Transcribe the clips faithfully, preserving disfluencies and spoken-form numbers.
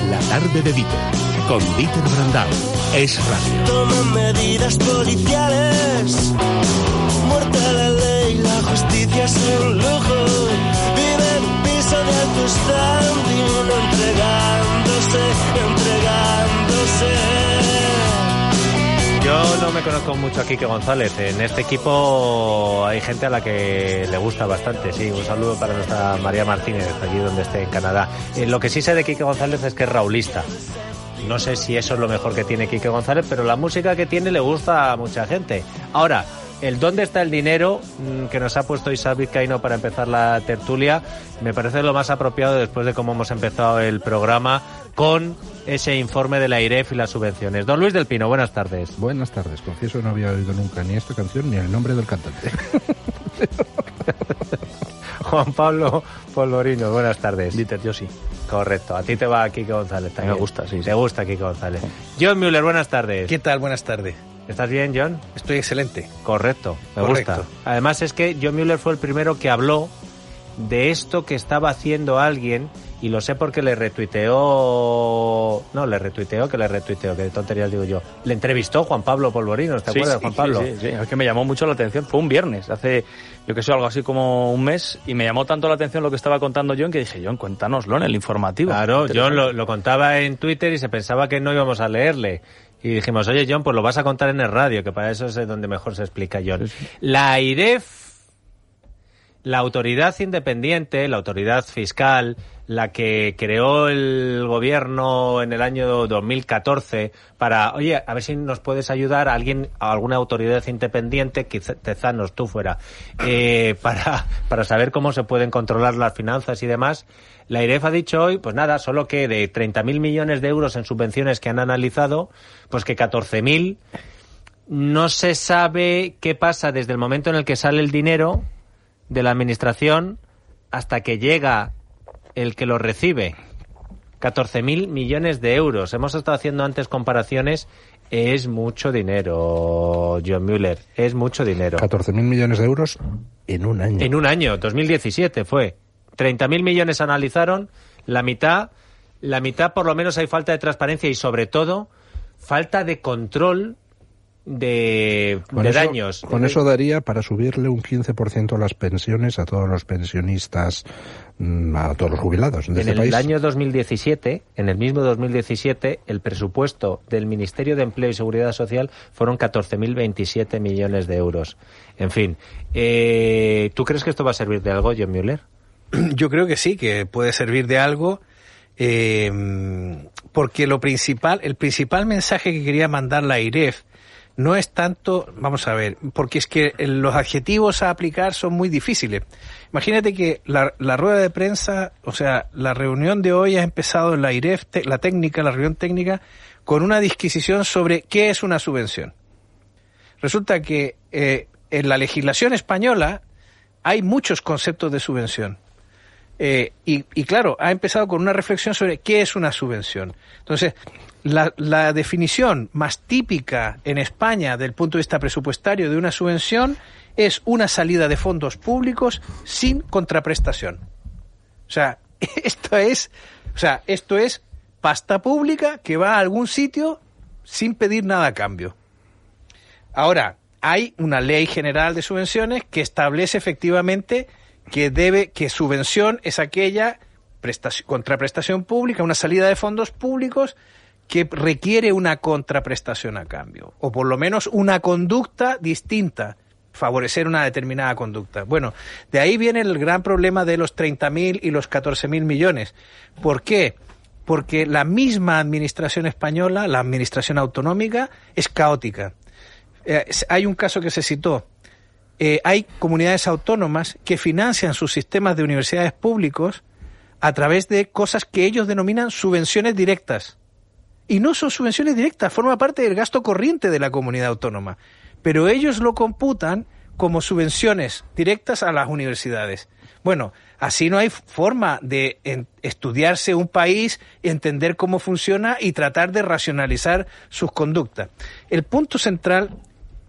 La tarde de Dieter, con Dieter Brandão. Es radio. Toman medidas policiales. Muerte a la ley, la justicia es un lujo. Vive en piso de alto standing, entregándose, entregándose. Yo no me conozco mucho a Quique González. En este equipo hay gente a la que le gusta bastante. Sí, un saludo para nuestra María Martínez, allí donde esté, en Canadá. Eh, lo que sí sé de Quique González es que es raulista. No sé si eso es lo mejor que tiene Quique González, pero la música que tiene le gusta a mucha gente. Ahora, el dónde está el dinero que nos ha puesto Isaac Vizcaíno para empezar la tertulia me parece lo más apropiado después de cómo hemos empezado el programa con ese informe de la AIREF y las subvenciones. Don Luis del Pino, buenas tardes. Buenas tardes. Confieso que no había oído nunca ni esta canción ni el nombre del cantante. Juan Pablo Polvorino, buenas tardes. Dieter, yo sí. Correcto. A ti te va Quique González también. Me gusta, sí. Te sí. gusta Quique González. John Müller, buenas tardes. ¿Qué tal? Buenas tardes. ¿Estás bien, John? Estoy excelente. Correcto, me Correcto. gusta. Además es que John Müller fue el primero que habló de esto que estaba haciendo alguien, y lo sé porque le retuiteó... No, le retuiteó, que le retuiteó, que tonterías digo yo. Le entrevistó Juan Pablo Polvorino, ¿te sí, acuerdas, sí, Juan Pablo? Sí, sí, sí, es que me llamó mucho la atención. Fue un viernes, hace, yo que sé, algo así como un mes, y me llamó tanto la atención lo que estaba contando John, que dije, John, cuéntanoslo en el informativo. Claro, John lo, lo contaba en Twitter y se pensaba que no íbamos a leerle. Y dijimos, oye, John, pues lo vas a contar en el radio, que para eso es donde mejor se explica, John. Sí, sí. La AIREF, la autoridad independiente, la autoridad fiscal, la que creó el gobierno en el año dos mil catorce para, oye, a ver si nos puedes ayudar a alguien, a alguna autoridad independiente, quizá Tezanos, tú fuera, eh, para, para saber cómo se pueden controlar las finanzas y demás. La AIREF ha dicho hoy, pues nada, solo que de treinta mil millones de euros en subvenciones que han analizado, pues que catorce mil, no se sabe qué pasa desde el momento en el que sale el dinero de la administración hasta que llega el que lo recibe. catorce mil millones de euros. Hemos estado haciendo antes comparaciones. Es mucho dinero, John Müller. Es mucho dinero. catorce mil millones de euros en un año. En un año. dos mil diecisiete fue. treinta mil millones analizaron. La mitad, la mitad por lo menos hay falta de transparencia y sobre todo falta de control de, de eso, daños. Con eso daría para subirle un quince por ciento las pensiones a todos los pensionistas, a todos los jubilados de en este el país. año dos mil diecisiete, en el mismo dos mil diecisiete, el presupuesto del Ministerio de Empleo y Seguridad Social fueron catorce mil veintisiete millones de euros. En fin, eh, ¿tú crees que esto va a servir de algo, John Müller? Yo creo que sí, que puede servir de algo, eh, porque lo principal, el principal mensaje que quería mandar la AIREF no es tanto, vamos a ver, porque es que los adjetivos a aplicar son muy difíciles. Imagínate que la, la rueda de prensa, o sea, la reunión de hoy ha empezado en la AIREF, te, la técnica, la reunión técnica, con una disquisición sobre qué es una subvención. Resulta que eh, en la legislación española hay muchos conceptos de subvención. Eh, y, y claro, ha empezado con una reflexión sobre qué es una subvención. Entonces, la, la definición más típica en España del punto de vista presupuestario de una subvención es una salida de fondos públicos sin contraprestación. O sea, esto es, o sea, esto es pasta pública que va a algún sitio sin pedir nada a cambio. Ahora, hay una ley general de subvenciones que establece efectivamente que debe, que subvención es aquella prestación, contraprestación pública, una salida de fondos públicos que requiere una contraprestación a cambio, o por lo menos una conducta distinta, favorecer una determinada conducta. Bueno, de ahí viene el gran problema de los treinta mil y los catorce mil millones. ¿Por qué? Porque la misma administración española, la administración autonómica, es caótica. Eh, hay un caso que se citó. Eh, hay comunidades autónomas que financian sus sistemas de universidades públicos a través de cosas que ellos denominan subvenciones directas. Y no son subvenciones directas, forma parte del gasto corriente de la comunidad autónoma. Pero ellos lo computan como subvenciones directas a las universidades. Bueno, así no hay forma de en, estudiarse un país, entender cómo funciona y tratar de racionalizar sus conductas. El punto central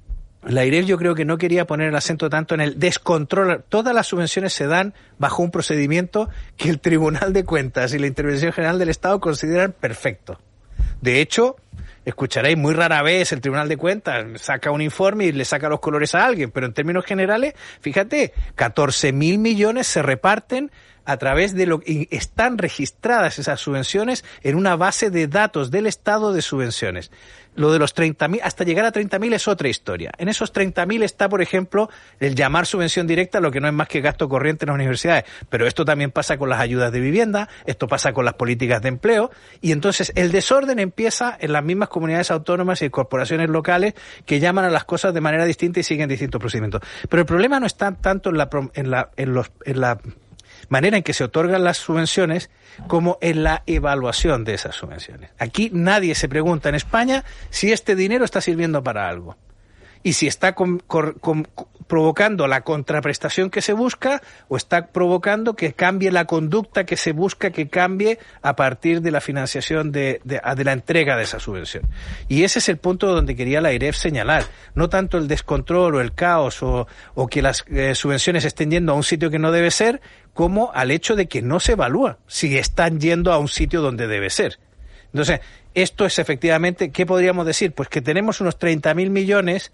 la AIREF yo creo que no quería poner el acento tanto en el descontrol. Todas las subvenciones se dan bajo un procedimiento que el Tribunal de Cuentas y la Intervención General del Estado consideran perfecto. De hecho, escucharéis muy rara vez el Tribunal de Cuentas saca un informe y le saca los colores a alguien, pero en términos generales, fíjate, catorce mil millones se reparten a través de lo que están registradas esas subvenciones en una base de datos del Estado de subvenciones. Lo de los treinta mil, hasta llegar a treinta mil es otra historia. En esos treinta mil está, por ejemplo, el llamar subvención directa, lo que no es más que gasto corriente en las universidades. Pero esto también pasa con las ayudas de vivienda, esto pasa con las políticas de empleo, y entonces el desorden empieza en las mismas comunidades autónomas y corporaciones locales que llaman a las cosas de manera distinta y siguen distintos procedimientos. Pero el problema no está tanto en la, en la, en los, en la manera en que se otorgan las subvenciones como en la evaluación de esas subvenciones. Aquí nadie se pregunta en España si este dinero está sirviendo para algo y si está con, con, con, provocando la contraprestación que se busca o está provocando que cambie la conducta que se busca que cambie a partir de la financiación de, de, de la entrega de esa subvención. Y ese es el punto donde quería la AIREF señalar. No tanto el descontrol o el caos o, o que las eh, subvenciones estén yendo a un sitio que no debe ser, como al hecho de que no se evalúa si están yendo a un sitio donde debe ser. Entonces, esto es efectivamente, ¿qué podríamos decir? Pues que tenemos unos treinta mil millones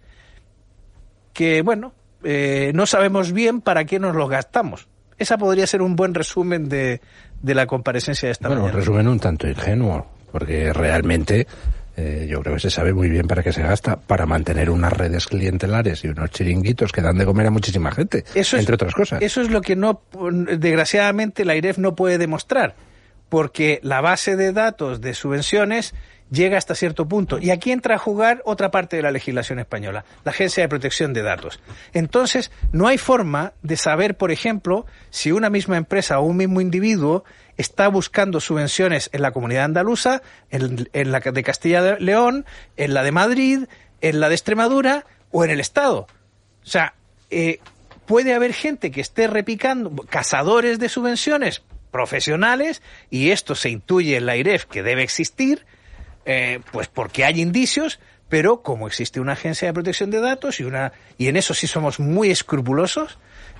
que, bueno, eh, no sabemos bien para qué nos los gastamos. Esa podría ser un buen resumen de, de la comparecencia de esta bueno, mañana. Un resumen un tanto ingenuo, porque realmente eh, yo creo que se sabe muy bien para qué se gasta, para mantener unas redes clientelares y unos chiringuitos que dan de comer a muchísima gente, eso entre es, otras cosas. Eso es lo que no, desgraciadamente, la AIREF no puede demostrar, porque la base de datos de subvenciones llega hasta cierto punto. Y aquí entra a jugar otra parte de la legislación española, la Agencia de Protección de Datos. Entonces, no hay forma de saber, por ejemplo, si una misma empresa o un mismo individuo está buscando subvenciones en la comunidad andaluza, en, en la de Castilla y León, en la de Madrid, en la de Extremadura o en el Estado. O sea, eh, puede haber gente que esté repicando, cazadores de subvenciones profesionales, y esto se intuye en la AIREF que debe existir, Eh, pues porque hay indicios, pero como existe una agencia de protección de datos y una y en eso sí somos muy escrupulosos,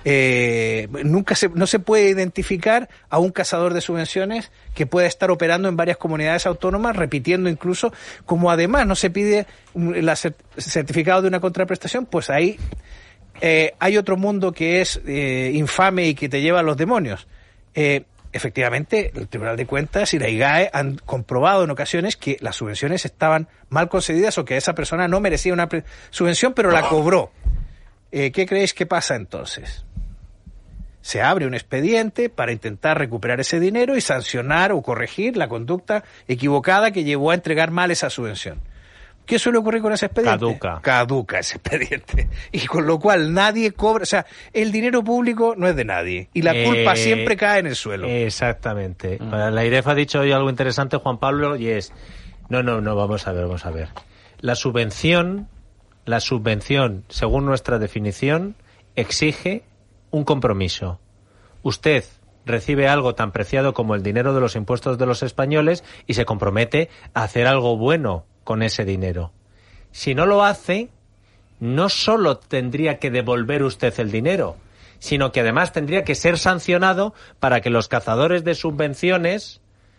eh, nunca se, no se puede identificar a un cazador de subvenciones que pueda estar operando en varias comunidades autónomas, repitiendo incluso, como además no se pide el certificado de una contraprestación, pues ahí eh, hay otro mundo que es eh, infame y que te lleva a los demonios. Eh, Efectivamente, el Tribunal de Cuentas y la I G A E han comprobado en ocasiones que las subvenciones estaban mal concedidas o que esa persona no merecía una subvención, pero la cobró. Eh, ¿Qué creéis que pasa entonces? Se abre un expediente para intentar recuperar ese dinero y sancionar o corregir la conducta equivocada que llevó a entregar mal esa subvención. ¿Qué suele ocurrir con ese expediente? Caduca. Caduca ese expediente. Y con lo cual nadie cobra, o sea, el dinero público no es de nadie. Y la culpa eh, siempre cae en el suelo. Exactamente. Mm. La AIREF ha dicho hoy algo interesante, Juan Pablo, y es, no, no, no, vamos a ver, vamos a ver. La subvención, la subvención, según nuestra definición, exige un compromiso. Usted recibe algo tan preciado como el dinero de los impuestos de los españoles y se compromete a hacer algo bueno con ese dinero. Si no lo hace, no solo tendría que devolver usted el dinero, sino que además tendría que ser sancionado para que los cazadores de subvenciones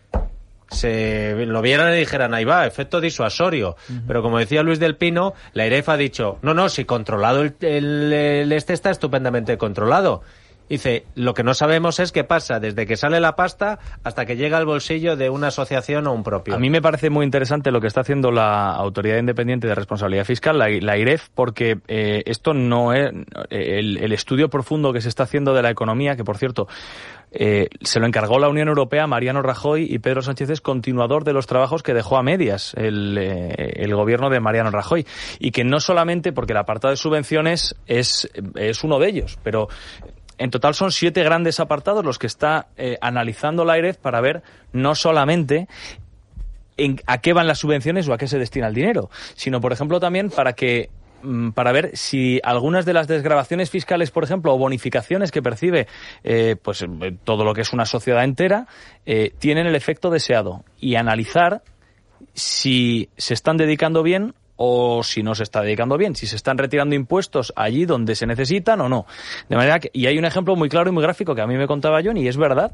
se lo vieran y dijeran, ahí va, efecto disuasorio. Uh-huh. Pero como decía Luis del Pino, la AIREF ha dicho, no, no, si controlado el, el, el este está estupendamente controlado. Dice, lo que no sabemos es qué pasa desde que sale la pasta hasta que llega al bolsillo de una asociación o un propio. A mí me parece muy interesante lo que está haciendo la Autoridad Independiente de Responsabilidad Fiscal, la, la AIREF, porque eh, esto no es el, el estudio profundo que se está haciendo de la economía, que por cierto eh, se lo encargó la Unión Europea a Mariano Rajoy, y Pedro Sánchez es continuador de los trabajos que dejó a medias el, eh, el gobierno de Mariano Rajoy, y que no solamente porque el apartado de subvenciones es, es uno de ellos, pero en total son siete grandes apartados los que está eh, analizando la AIREF para ver no solamente en, a qué van las subvenciones o a qué se destina el dinero, sino, por ejemplo, también para que para ver si algunas de las desgravaciones fiscales, por ejemplo, o bonificaciones que percibe eh, pues todo lo que es una sociedad entera, eh, tienen el efecto deseado, y analizar si se están dedicando bien o si no se está dedicando bien, si se están retirando impuestos allí donde se necesitan o no. De manera que, y hay un ejemplo muy claro y muy gráfico que a mí me contaba John, y es verdad.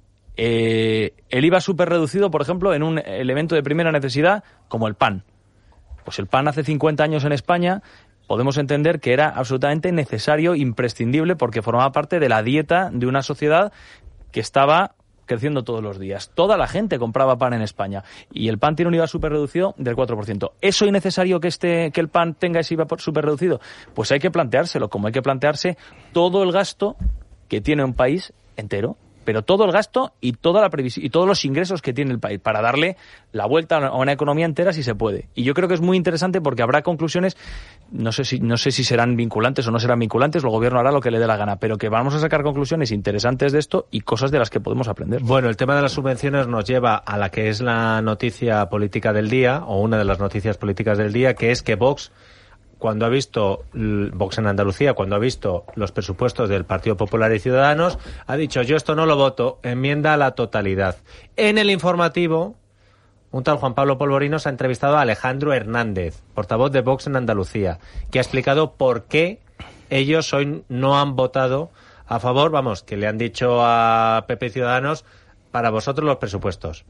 Eh, el I V A súper reducido, por ejemplo, en un elemento de primera necesidad como el pan. Pues el pan hace cincuenta años en España podemos entender que era absolutamente necesario, imprescindible, porque formaba parte de la dieta de una sociedad que estaba creciendo todos los días. Toda la gente compraba pan en España y el pan tiene un I V A súper reducido del cuatro por ciento. ¿Es hoy necesario que este que el pan tenga ese I V A súper reducido? Pues hay que planteárselo, como hay que plantearse todo el gasto que tiene un país entero, pero todo el gasto y toda la previsión y todos los ingresos que tiene el país para darle la vuelta a una economía entera si se puede. Y yo creo que es muy interesante porque habrá conclusiones, no sé si no sé si serán vinculantes o no serán vinculantes, el gobierno hará lo que le dé la gana, pero que vamos a sacar conclusiones interesantes de esto y cosas de las que podemos aprender. Bueno, el tema de las subvenciones nos lleva a la que es la noticia política del día, o una de las noticias políticas del día, que es que Vox, cuando ha visto, Vox en Andalucía, cuando ha visto los presupuestos del Partido Popular y Ciudadanos, ha dicho, yo esto no lo voto, enmienda a la totalidad. En el informativo, un tal Juan Pablo Polvorinos ha entrevistado a Alejandro Hernández, portavoz de Vox en Andalucía, que ha explicado por qué ellos hoy no han votado a favor, vamos, que le han dicho a P P y Ciudadanos, para vosotros los presupuestos.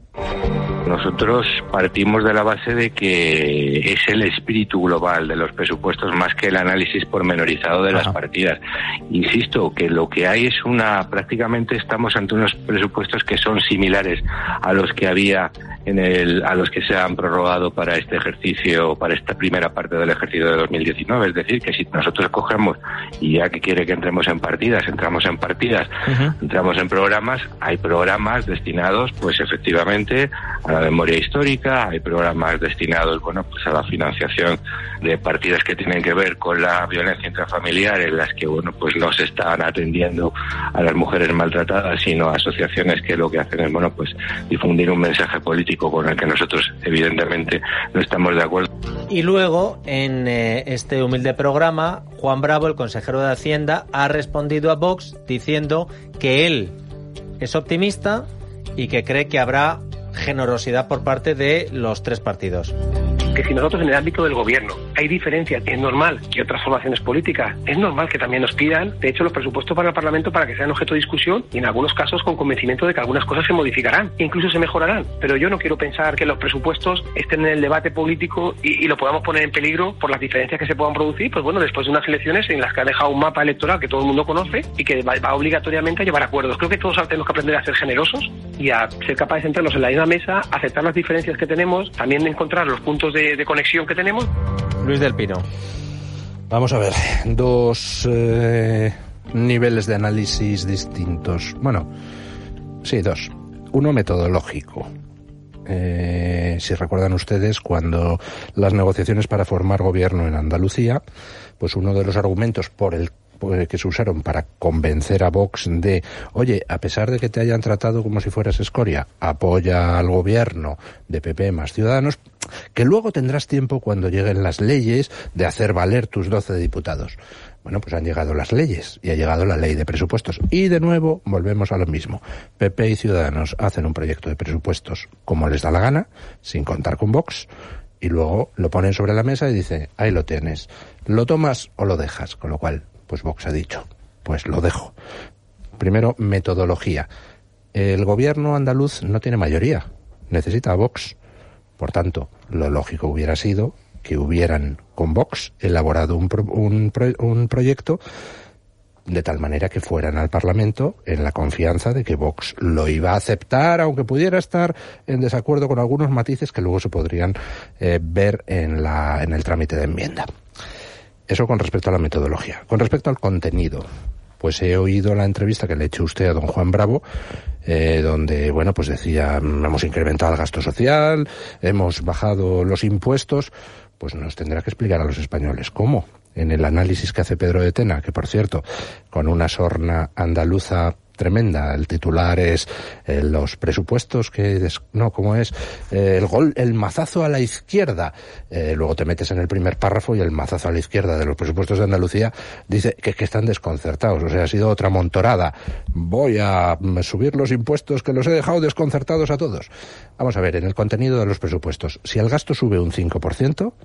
Nosotros partimos de la base de que es el espíritu global de los presupuestos más que el análisis pormenorizado de las Ajá. partidas. Insisto que lo que hay es una, prácticamente estamos ante unos presupuestos que son similares a los que había en el, a los que se han prorrogado para este ejercicio, para esta primera parte del ejercicio de dos mil diecinueve. Es decir, que si nosotros cogemos y ya que quiere que entremos en partidas, entramos en partidas, uh-huh. entramos en programas, hay programas destinados, pues efectivamente, a la memoria histórica, hay programas destinados, bueno, pues a la financiación de partidas que tienen que ver con la violencia intrafamiliar, en las que, bueno, pues no se están atendiendo a las mujeres maltratadas, sino a asociaciones que lo que hacen es, bueno, pues difundir un mensaje político con el que nosotros, evidentemente, no estamos de acuerdo. Y luego, en eh, este humilde programa, Juan Bravo, el consejero de Hacienda, ha respondido a Vox diciendo que él es optimista y que cree que habrá generosidad por parte de los tres partidos. Que si nosotros en el ámbito del gobierno hay diferencias, es normal que otras formaciones políticas, es normal que también nos pidan, de hecho, los presupuestos para el Parlamento para que sean objeto de discusión y en algunos casos con convencimiento de que algunas cosas se modificarán, e incluso se mejorarán. Pero yo no quiero pensar que los presupuestos estén en el debate político y, y lo podamos poner en peligro por las diferencias que se puedan producir, pues bueno, después de unas elecciones en las que ha dejado un mapa electoral que todo el mundo conoce y que va, va obligatoriamente a llevar acuerdos. Creo que todos tenemos que aprender a ser generosos y a ser capaces de sentarnos en la misma mesa, aceptar las diferencias que tenemos, también encontrar los puntos de, de conexión que tenemos. Luis del Pino. Vamos a ver, dos eh, niveles de análisis distintos. Bueno, sí, dos. Uno metodológico. Eh, si recuerdan ustedes, cuando las negociaciones para formar gobierno en Andalucía, pues uno de los argumentos por el que se usaron para convencer a Vox de, oye, a pesar de que te hayan tratado como si fueras escoria, apoya al gobierno de P P más Ciudadanos, que luego tendrás tiempo cuando lleguen las leyes de hacer valer tus doce diputados. Bueno, pues han llegado las leyes y ha llegado la ley de presupuestos. Y de nuevo volvemos a lo mismo. P P y Ciudadanos hacen un proyecto de presupuestos como les da la gana, sin contar con Vox, y luego lo ponen sobre la mesa y dice, ahí lo tienes, lo tomas o lo dejas, con lo cual pues Vox ha dicho, pues lo dejo. Primero, metodología. El gobierno andaluz no tiene mayoría, necesita a Vox. Por tanto, lo lógico hubiera sido que hubieran con Vox elaborado un, pro, un, pro, un proyecto de tal manera que fueran al Parlamento en la confianza de que Vox lo iba a aceptar, aunque pudiera estar en desacuerdo con algunos matices que luego se podrían eh, ver en, la, en el trámite de enmienda. Eso con respecto a la metodología. Con respecto al contenido, pues he oído la entrevista que le ha hecho usted a don Juan Bravo, eh, donde, bueno, pues decía, hemos incrementado el gasto social, hemos bajado los impuestos. Pues nos tendrá que explicar a los españoles cómo. En el análisis que hace Pedro de Tena, que por cierto, con una sorna andaluza tremenda, el titular es eh, los presupuestos que des... no, ¿cómo es? Eh, el gol, el mazazo a la izquierda. Eh, luego te metes en el primer párrafo y el mazazo a la izquierda de los presupuestos de Andalucía dice que, que están desconcertados, o sea, ha sido otra montorada. Voy a subir los impuestos que los he dejado desconcertados a todos. Vamos a ver, en el contenido de los presupuestos, si el gasto sube un cinco por ciento,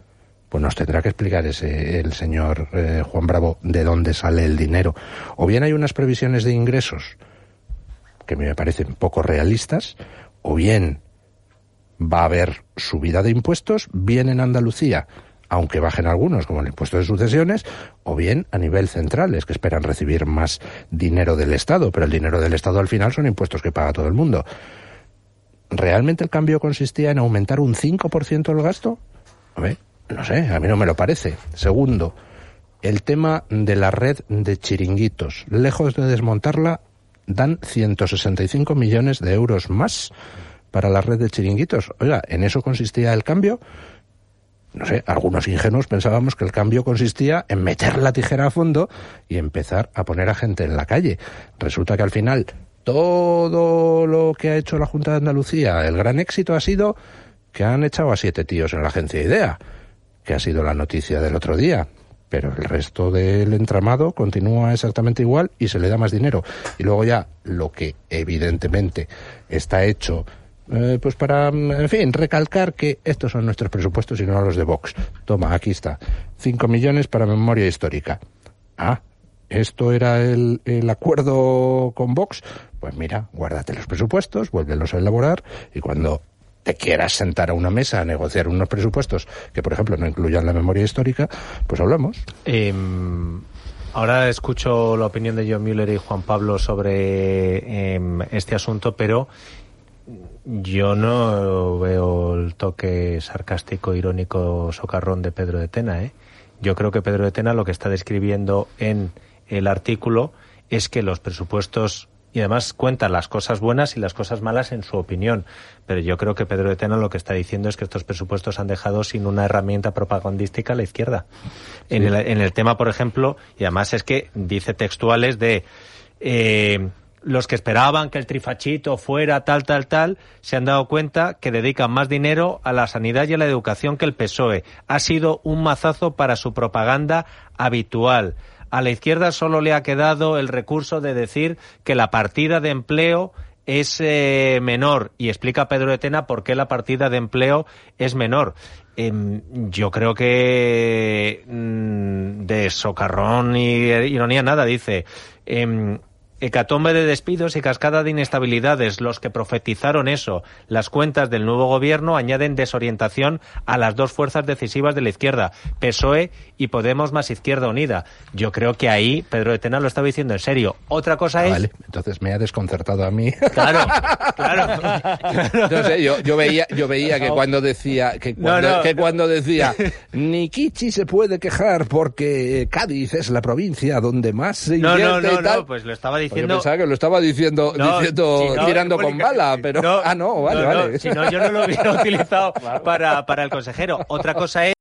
pues nos tendrá que explicar ese el señor eh, Juan Bravo de dónde sale el dinero. O bien hay unas previsiones de ingresos que me parecen poco realistas, o bien va a haber subida de impuestos, bien en Andalucía, aunque bajen algunos, como el impuesto de sucesiones, o bien a nivel central, es que esperan recibir más dinero del Estado, pero el dinero del Estado al final son impuestos que paga todo el mundo. ¿Realmente el cambio consistía en aumentar un cinco por ciento el gasto? A ver, no sé, a mí no me lo parece. Segundo, el tema de la red de chiringuitos. Lejos de desmontarla, dan ciento sesenta y cinco millones de euros más para la red de chiringuitos. Oiga, ¿en eso consistía el cambio? No sé, algunos ingenuos pensábamos que el cambio consistía en meter la tijera a fondo y empezar a poner a gente en la calle. Resulta que al final todo lo que ha hecho la Junta de Andalucía, el gran éxito ha sido que han echado a siete tíos en la agencia IDEA, que ha sido la noticia del otro día. Pero el resto del entramado continúa exactamente igual y se le da más dinero. Y luego ya lo que evidentemente está hecho, eh, pues para, en fin, recalcar que estos son nuestros presupuestos y no los de Vox. Toma, aquí está, cinco millones para memoria histórica. Ah, ¿esto era el, el acuerdo con Vox? Pues mira, guárdate los presupuestos, vuélvelos a elaborar y cuando te quieras sentar a una mesa a negociar unos presupuestos que, por ejemplo, no incluyan la memoria histórica, pues hablamos. Eh, ahora escucho la opinión de John Mueller y Juan Pablo sobre eh, este asunto, pero yo no veo el toque sarcástico, irónico, socarrón de Pedro de Tena, ¿eh? Yo creo que Pedro de Tena lo que está describiendo en el artículo es que los presupuestos, y además cuenta las cosas buenas y las cosas malas en su opinión, pero yo creo que Pedro de Tena lo que está diciendo es que estos presupuestos han dejado sin una herramienta propagandística a la izquierda. Sí. En, el, en el tema, por ejemplo, y además es que dice textuales de eh, los que esperaban que el trifachito fuera tal, tal, tal, se han dado cuenta que dedican más dinero a la sanidad y a la educación que el P S O E. Ha sido un mazazo para su propaganda habitual. A la izquierda solo le ha quedado el recurso de decir que la partida de empleo es eh, menor, y explica Pedro de Tena por qué la partida de empleo es menor. Eh, yo creo que mm, de socarrón y ironía nada, dice... Eh, hecatombe de despidos y cascada de inestabilidades. Los que profetizaron eso, las cuentas del nuevo gobierno, añaden desorientación a las dos fuerzas decisivas de la izquierda, P S O E y Podemos más Izquierda Unida. Yo creo que ahí Pedro de Tena lo estaba diciendo en serio. Otra cosa ah, es... Vale, entonces me ha desconcertado a mí. Claro, claro. claro. No sé, yo, yo veía, yo veía que cuando decía, que cuando, no, no. que cuando decía, ni Kichi se puede quejar porque Cádiz es la provincia donde más se invierte no, no, no, y tal. No, pues lo estaba diciendo... Yo pensaba que lo estaba diciendo, no, diciendo si no, tirando con bala, pero... No, ah, no, vale, no, vale. No, si no, yo no lo hubiera utilizado claro. para, para el consejero. Otra cosa es...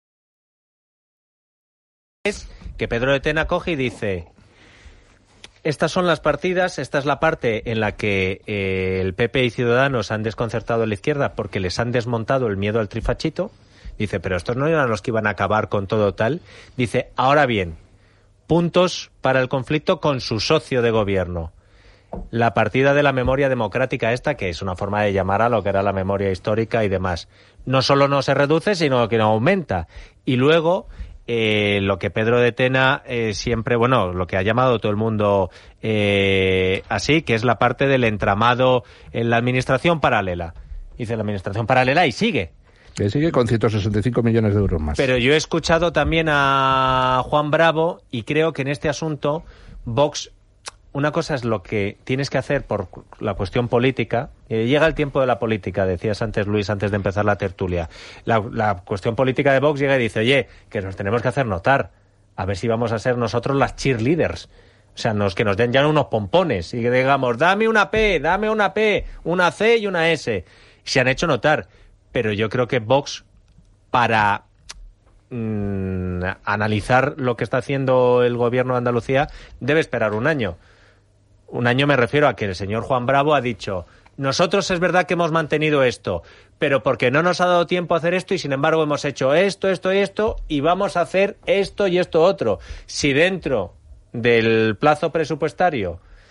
es que Pedro de Tena coge y dice... Estas son las partidas, esta es la parte en la que eh, el P P y Ciudadanos han desconcertado a la izquierda porque les han desmontado el miedo al trifachito. Dice, pero estos no eran los que iban a acabar con todo tal. Dice, ahora bien... puntos para el conflicto con su socio de gobierno. La partida de la memoria democrática esta, que es una forma de llamar a lo que era la memoria histórica y demás, no solo no se reduce, sino que no aumenta. Y luego, eh, lo que Pedro de Tena eh, siempre, bueno, lo que ha llamado todo el mundo eh, así, que es la parte del entramado en la administración paralela. Dice la administración paralela y sigue. Que sigue con ciento sesenta y cinco millones de euros más. Pero yo he escuchado también a Juan Bravo y creo que en este asunto Vox, una cosa es lo que tienes que hacer por la cuestión política. Eh, llega el tiempo de la política, decías antes, Luis, antes de empezar la tertulia. La, la cuestión política de Vox llega y dice, oye, que nos tenemos que hacer notar. A ver si vamos a ser nosotros las cheerleaders. O sea, nos, que nos den ya unos pompones y que digamos, dame una P, dame una P, una C y una S. Se han hecho notar. Pero yo creo que Vox, para mmm, analizar lo que está haciendo el gobierno de Andalucía, debe esperar un año. Un año me refiero a que el señor Juan Bravo ha dicho, nosotros es verdad que hemos mantenido esto, pero porque no nos ha dado tiempo a hacer esto y sin embargo hemos hecho esto, esto y esto y vamos a hacer esto y esto otro. Si dentro del plazo presupuestario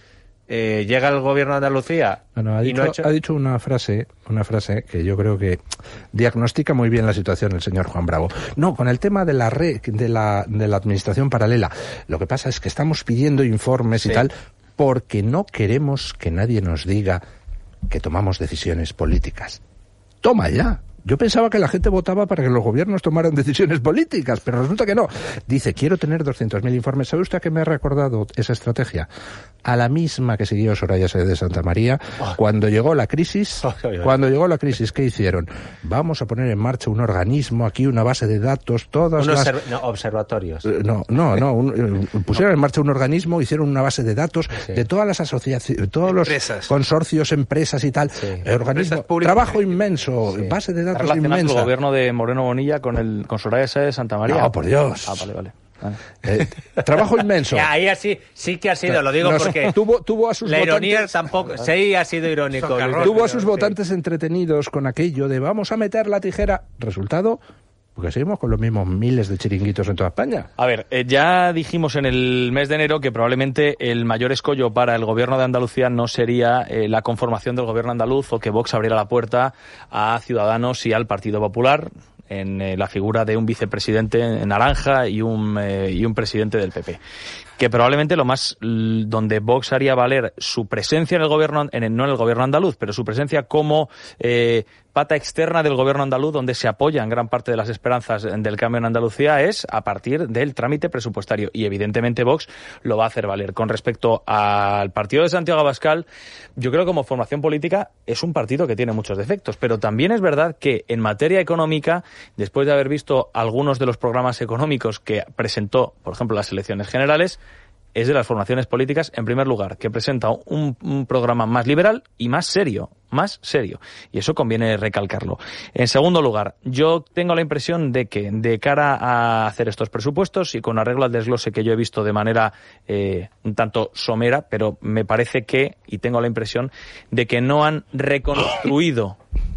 eh, llega el gobierno de Andalucía bueno, ha, y dicho, no ha hecho... ha dicho una frase, una frase que yo creo que diagnostica muy bien la situación el señor Juan Bravo. No, con el tema de la red, de la, de la administración paralela. Lo que pasa es que estamos pidiendo informes sí. y tal porque no queremos que nadie nos diga que tomamos decisiones políticas. Toma ya. Yo pensaba que la gente votaba para que los gobiernos tomaran decisiones políticas, pero resulta que no. Dice, quiero tener doscientos mil informes. ¿Sabe usted a qué me ha recordado esa estrategia? A la misma que siguió Soraya Sáenz de Santamaría oh. cuando llegó la crisis. Oh, oh, oh. Cuando llegó la crisis, ¿qué hicieron? Vamos a poner en marcha un organismo, aquí una base de datos, todas Unos las... observ- no, observatorios. Eh, no, no, no. Un, eh, pusieron en marcha un organismo, hicieron una base de datos sí. de todas las asociaciones, todos empresas. los consorcios, empresas y tal. Sí. Eh, organismo, trabajo inmenso, sí. base de datos. Está relacionado el gobierno de Moreno Bonilla con el con Soraya Sáenz de Santamaría. No, por Dios. Ah, vale, vale. vale. Eh, trabajo inmenso. Ya, ahí así sí que ha sido, lo digo no, porque tuvo, tuvo a sus la votantes, ironía tampoco, sí ha sido irónico. Socarrón, tuvo a sus votantes sí. entretenidos con aquello de vamos a meter la tijera. Resultado, porque seguimos con los mismos miles de chiringuitos en toda España. A ver, eh, ya dijimos en el mes de enero que probablemente el mayor escollo para el gobierno de Andalucía no sería eh, la conformación del gobierno andaluz o que Vox abriera la puerta a Ciudadanos y al Partido Popular en eh, la figura de un vicepresidente naranja y un, eh, y un presidente del P P. Que probablemente lo más donde Vox haría valer su presencia en el gobierno, en el, no en el gobierno andaluz, pero su presencia como eh, pata externa del gobierno andaluz, donde se apoyan gran parte de las esperanzas del cambio en Andalucía, es a partir del trámite presupuestario. Y evidentemente Vox lo va a hacer valer. Con respecto al partido de Santiago Abascal, yo creo que como formación política es un partido que tiene muchos defectos, pero también es verdad que en materia económica, después de haber visto algunos de los programas económicos que presentó, por ejemplo, las elecciones generales, es de las formaciones políticas, en primer lugar, que presenta un, un programa más liberal y más serio, más serio. Y eso conviene recalcarlo. En segundo lugar, yo tengo la impresión de que de cara a hacer estos presupuestos y con arreglo al desglose que yo he visto de manera eh, un tanto somera, pero me parece que, y tengo la impresión, de que no han reconstruido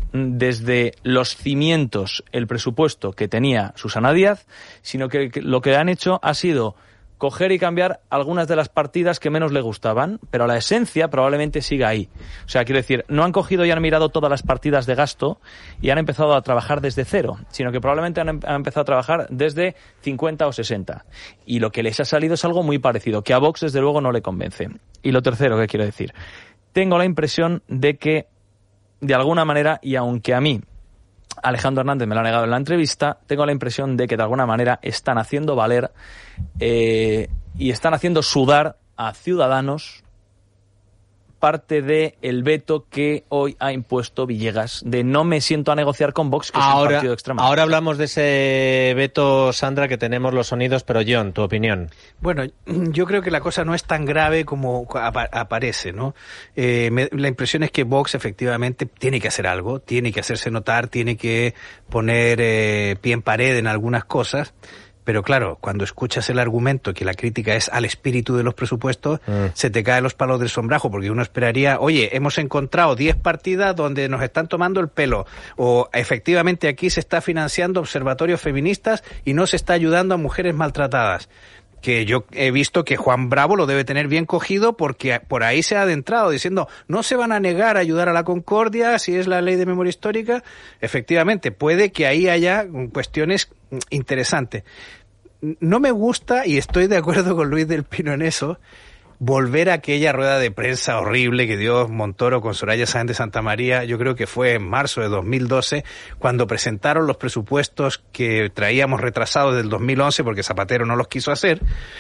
desde los cimientos el presupuesto que tenía Susana Díaz, sino que lo que han hecho ha sido coger y cambiar algunas de las partidas que menos le gustaban, pero la esencia probablemente siga ahí. O sea, quiero decir, no han cogido y han mirado todas las partidas de gasto y han empezado a trabajar desde cero, sino que probablemente han, han empezado a trabajar desde cincuenta o sesenta. Y lo que les ha salido es algo muy parecido, que a Vox desde luego no le convence. Y lo tercero que quiero decir, tengo la impresión de que, de alguna manera, y aunque a mí Alejandro Hernández me lo ha negado en la entrevista, tengo la impresión de que de alguna manera están haciendo valer eh, y están haciendo sudar a Ciudadanos parte del veto que hoy ha impuesto Villegas, de no me siento a negociar con Vox, que ahora, es un partido extremo. Ahora hablamos de ese veto, Sandra, que tenemos los sonidos, pero John, tu opinión. Bueno, yo creo que la cosa no es tan grave como apa- aparece, ¿no? Eh, me, la impresión es que Vox efectivamente tiene que hacer algo, tiene que hacerse notar, tiene que poner eh, pie en pared en algunas cosas. Pero claro, cuando escuchas el argumento que la crítica es al espíritu de los presupuestos, mm. se te caen los palos del sombrajo, porque uno esperaría, oye, hemos encontrado diez partidas donde nos están tomando el pelo, o efectivamente aquí se está financiando observatorios feministas y no se está ayudando a mujeres maltratadas. Que yo he visto que Juan Bravo lo debe tener bien cogido porque por ahí se ha adentrado diciendo no se van a negar a ayudar a la concordia si es la ley de memoria histórica. Efectivamente, puede que ahí haya cuestiones interesantes. No me gusta, y estoy de acuerdo con Luis del Pino en eso, volver a aquella rueda de prensa horrible que dio Montoro con Soraya Sáenz de Santamaría, yo creo que fue en marzo de dos mil doce, cuando presentaron los presupuestos que traíamos retrasados del dos mil once porque Zapatero no los quiso hacer,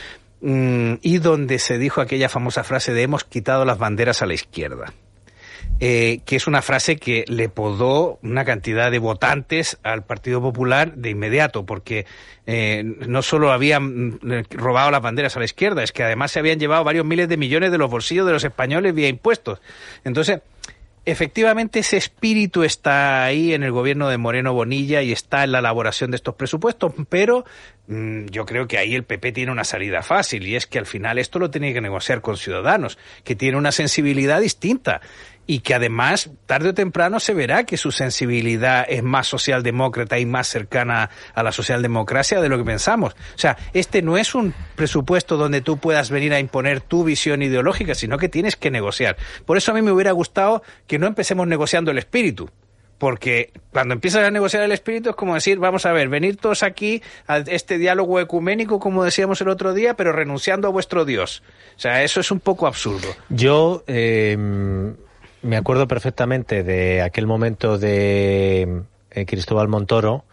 y donde se dijo aquella famosa frase de hemos quitado las banderas a la izquierda. Eh, que es una frase que le podó una cantidad de votantes al Partido Popular de inmediato, porque eh, no solo habían robado las banderas a la izquierda, es que además se habían llevado varios miles de millones de los bolsillos de los españoles vía impuestos. Entonces, efectivamente ese espíritu está ahí en el gobierno de Moreno Bonilla y está en la elaboración de estos presupuestos, pero mmm, yo creo que ahí el P P tiene una salida fácil, y es que al final esto lo tiene que negociar con Ciudadanos, que tiene una sensibilidad distinta. y que además tarde o temprano se verá que su sensibilidad es más socialdemócrata y más cercana a la socialdemocracia de lo que pensamos. O sea, este no es un presupuesto donde tú puedas venir a imponer tu visión ideológica, sino que tienes que negociar. Por eso a mí me hubiera gustado que no empecemos negociando el espíritu. Porque cuando empiezas a negociar el espíritu es como decir, vamos a ver, venir todos aquí a este diálogo ecuménico, como decíamos el otro día, pero renunciando a vuestro Dios. O sea, eso es un poco absurdo. Yo eh, me acuerdo perfectamente de aquel momento de eh, Cristóbal Montoro,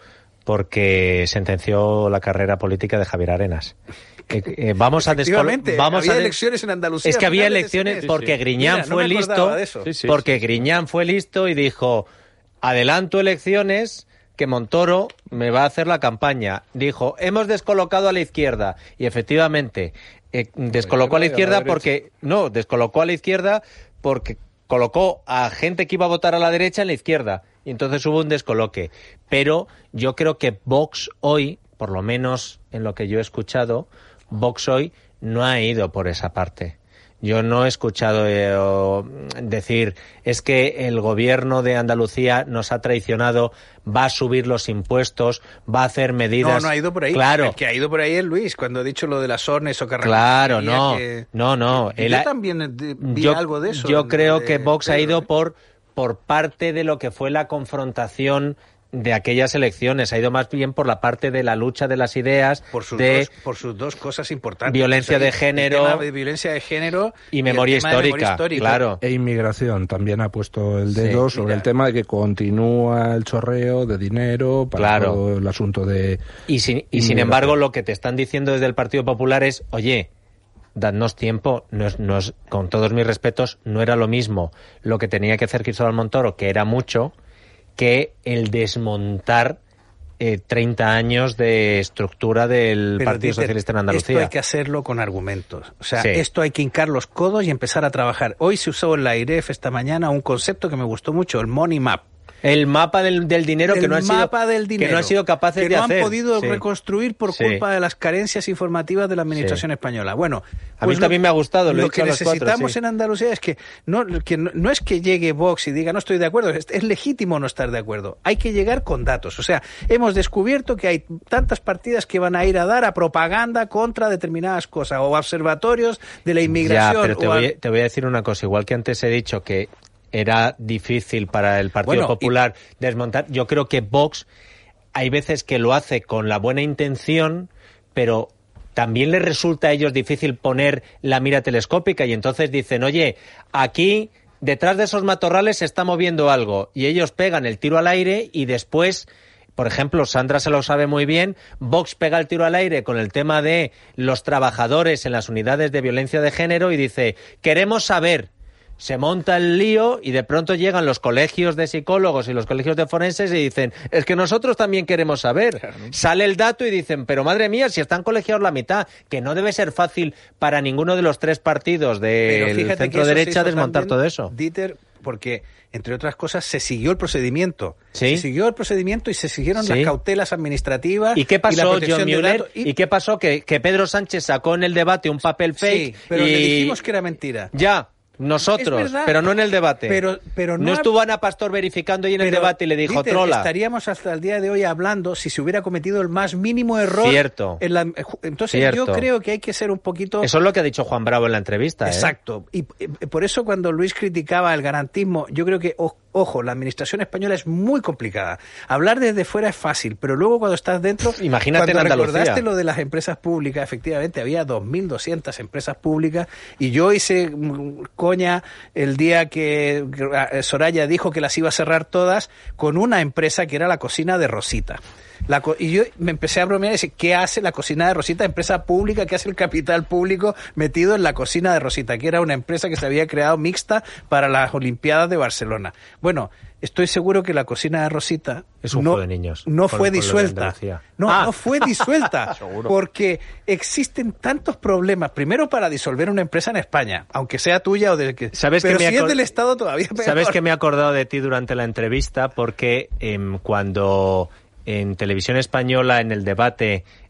porque sentenció la carrera política de Javier Arenas. Eh, eh, vamos a descolocar. Vamos había a de... elecciones en Andalucía. Es que había elecciones porque sí, sí. Griñán Mira, fue no listo, sí, sí, porque sí. Griñán fue listo y dijo: adelanto elecciones, que Montoro me va a hacer la campaña. Dijo, hemos descolocado a la izquierda. Y efectivamente, eh, descolocó a la izquierda porque... No, descolocó a la izquierda porque colocó a gente que iba a votar a la derecha en la izquierda. Y entonces hubo un descoloque. Pero yo creo que Vox hoy, por lo menos en lo que yo he escuchado, Vox hoy no ha ido por esa parte. Yo no he escuchado eh, decir, es que el gobierno de Andalucía nos ha traicionado, va a subir los impuestos, va a hacer medidas... No, no ha ido por ahí. Claro. El que ha ido por ahí es Luis, cuando ha dicho lo de las Ornes o Carrasco. Claro, no, que... no, no. Yo El... también vi yo, algo de eso. Yo creo de... que Vox Pedro, ha ido ¿eh? por, por parte de lo que fue la confrontación de aquellas elecciones, ha ido más bien por la parte de la lucha de las ideas, por sus, de dos, por sus dos cosas importantes. Violencia o sea, de género. El tema de violencia de género y memoria, y el tema histórica, de memoria histórica, claro. E inmigración, también ha puesto el dedo sí, sobre mira. el tema de que continúa el chorreo de dinero para claro. todo el asunto de... Y sin, y sin embargo, lo que te están diciendo desde el Partido Popular es, oye, dadnos tiempo, no es, no es, con todos mis respetos, no era lo mismo lo que tenía que hacer Cristóbal Montoro, que era mucho, que el desmontar eh, treinta años de estructura del Pero Partido Dieter, Socialista en Andalucía. Esto hay que hacerlo con argumentos. O sea, sí. esto hay que hincar los codos y empezar a trabajar. Hoy se usó en la AIREF esta mañana un concepto que me gustó mucho, el money map. El mapa del, del dinero el que no han sido del dinero, que no han sido capaces que de no hacer. han podido sí. reconstruir por sí. culpa de las carencias informativas de la administración sí. española. Bueno, a pues mí también lo, me ha gustado. Lo, lo he que dicho a los necesitamos cuatro, sí. en Andalucía es que no, que no, no es que llegue Vox y diga no estoy de acuerdo. Es, es legítimo no estar de acuerdo. Hay que llegar con datos. O sea, hemos descubierto que hay tantas partidas que van a ir a dar a propaganda contra determinadas cosas o observatorios de la inmigración. Ya, pero te, o voy, al... te voy a decir una cosa. Igual que antes he dicho que era difícil para el Partido bueno, Popular y... desmontar. Yo creo que Vox hay veces que lo hace con la buena intención, pero también les resulta a ellos difícil poner la mira telescópica y entonces dicen, oye, aquí detrás de esos matorrales se está moviendo algo y ellos pegan el tiro al aire y después... Por ejemplo, Sandra se lo sabe muy bien, Vox pega el tiro al aire con el tema de los trabajadores en las unidades de violencia de género y dice, queremos saber... Se monta el lío y de pronto llegan los colegios de psicólogos y los colegios de forenses y dicen, es que nosotros también queremos saber. Claro. Sale el dato y dicen, pero madre mía, si están colegiados la mitad, que no debe ser fácil para ninguno de los tres partidos del centro derecha desmontar todo eso. Dieter, porque, entre otras cosas, se siguió el procedimiento. ¿Sí? Se siguió el procedimiento y se siguieron ¿Sí? las cautelas administrativas. ¿Y qué pasó, y John Mueller? Y... ¿Y qué pasó? Que, que Pedro Sánchez sacó en el debate un papel fake. Sí, pero y... le dijimos que era mentira. Ya. Nosotros, pero no en el debate. Pero, pero no, no estuvo Ana Pastor verificando ahí en pero, el debate y le dijo, Dieter, trola. Estaríamos hasta el día de hoy hablando si se hubiera cometido el más mínimo error. Cierto. En la, entonces Cierto. yo creo que hay que ser un poquito... Eso es lo que ha dicho Juan Bravo en la entrevista. Exacto. ¿eh? Y, y por eso cuando Luis criticaba el garantismo, yo creo que, o, ojo, la administración española es muy complicada. Hablar desde fuera es fácil, pero luego cuando estás dentro... Imagínate cuando en Andalucía. recordaste lo de las empresas públicas, efectivamente, había dos mil doscientas empresas públicas y yo hice coña el día que Soraya dijo que las iba a cerrar todas con una empresa que era la cocina de Rosita. La co- y yo me empecé a bromear y decir, ¿qué hace la cocina de Rosita? Empresa pública, ¿qué hace el capital público metido en la cocina de Rosita? Que era una empresa que se había creado mixta para las Olimpiadas de Barcelona. Bueno, estoy seguro que la cocina de Rosita es un no, juego de niños. no con, fue con disuelta. No, ah. no fue disuelta. Porque existen tantos problemas. Primero, para disolver una empresa en España, aunque sea tuya o del que... ¿Sabes pero que si me es del Estado todavía peor. Sabes que me he acordado de ti durante la entrevista porque eh, cuando en Televisión Española, en el debate,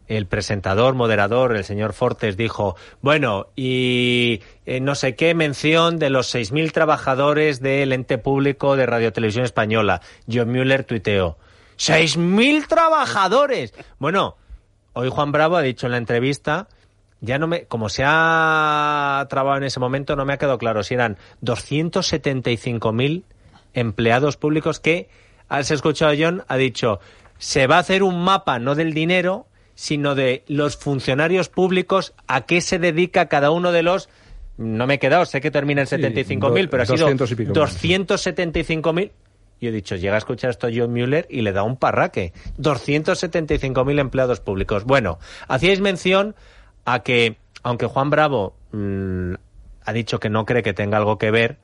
el presentador, moderador, el señor Fortes, dijo, bueno, y eh, no sé qué mención de los seis mil trabajadores del ente público de Radio Televisión Española. John Mueller tuiteó, ¡seis mil trabajadores! Bueno, hoy Juan Bravo ha dicho en la entrevista, ya no me, como se ha trabado en ese momento, no me ha quedado claro si eran doscientos setenta y cinco mil empleados públicos que, has escuchado a John, ha dicho, se va a hacer un mapa no del dinero, sino de los funcionarios públicos, a qué se dedica cada uno de los... No me he quedado, sé que termina en setenta y cinco mil, sí, pero ha sido doscientos setenta y cinco mil. Y he dicho, llega a escuchar esto John Mueller y le da un parraque. doscientos setenta y cinco mil empleados públicos. Bueno, hacíais mención a que, aunque Juan Bravo mmm, ha dicho que no cree que tenga algo que ver,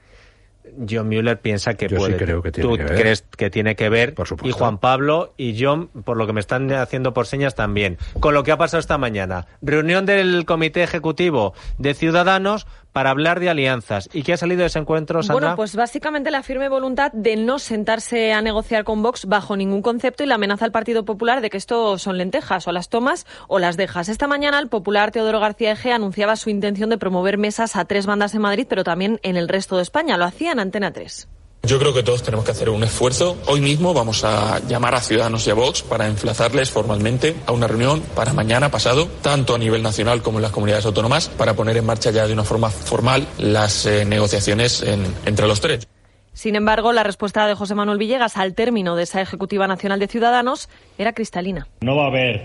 John Mueller piensa que Yo puede. Sí creo que tiene Tú que ver. crees que tiene que ver. Por supuesto. Y Juan Pablo y John, por lo que me están haciendo por señas también. Con lo que ha pasado esta mañana. Reunión del Comité Ejecutivo de Ciudadanos para hablar de alianzas. ¿Y qué ha salido de ese encuentro, Sandra? Bueno, pues básicamente la firme voluntad de no sentarse a negociar con Vox bajo ningún concepto y la amenaza al Partido Popular de que esto son lentejas, o las tomas o las dejas. Esta mañana el popular Teodoro García Egea anunciaba su intención de promover mesas a tres bandas en Madrid, pero también en el resto de España. Lo hacía en Antena tres. Yo creo que todos tenemos que hacer un esfuerzo. Hoy mismo vamos a llamar a Ciudadanos y a Vox para emplazarles formalmente a una reunión para mañana pasado, tanto a nivel nacional como en las comunidades autónomas, para poner en marcha ya de una forma formal las eh, negociaciones en, entre los tres. Sin embargo, la respuesta de José Manuel Villegas al término de esa Ejecutiva Nacional de Ciudadanos era cristalina. No va a haber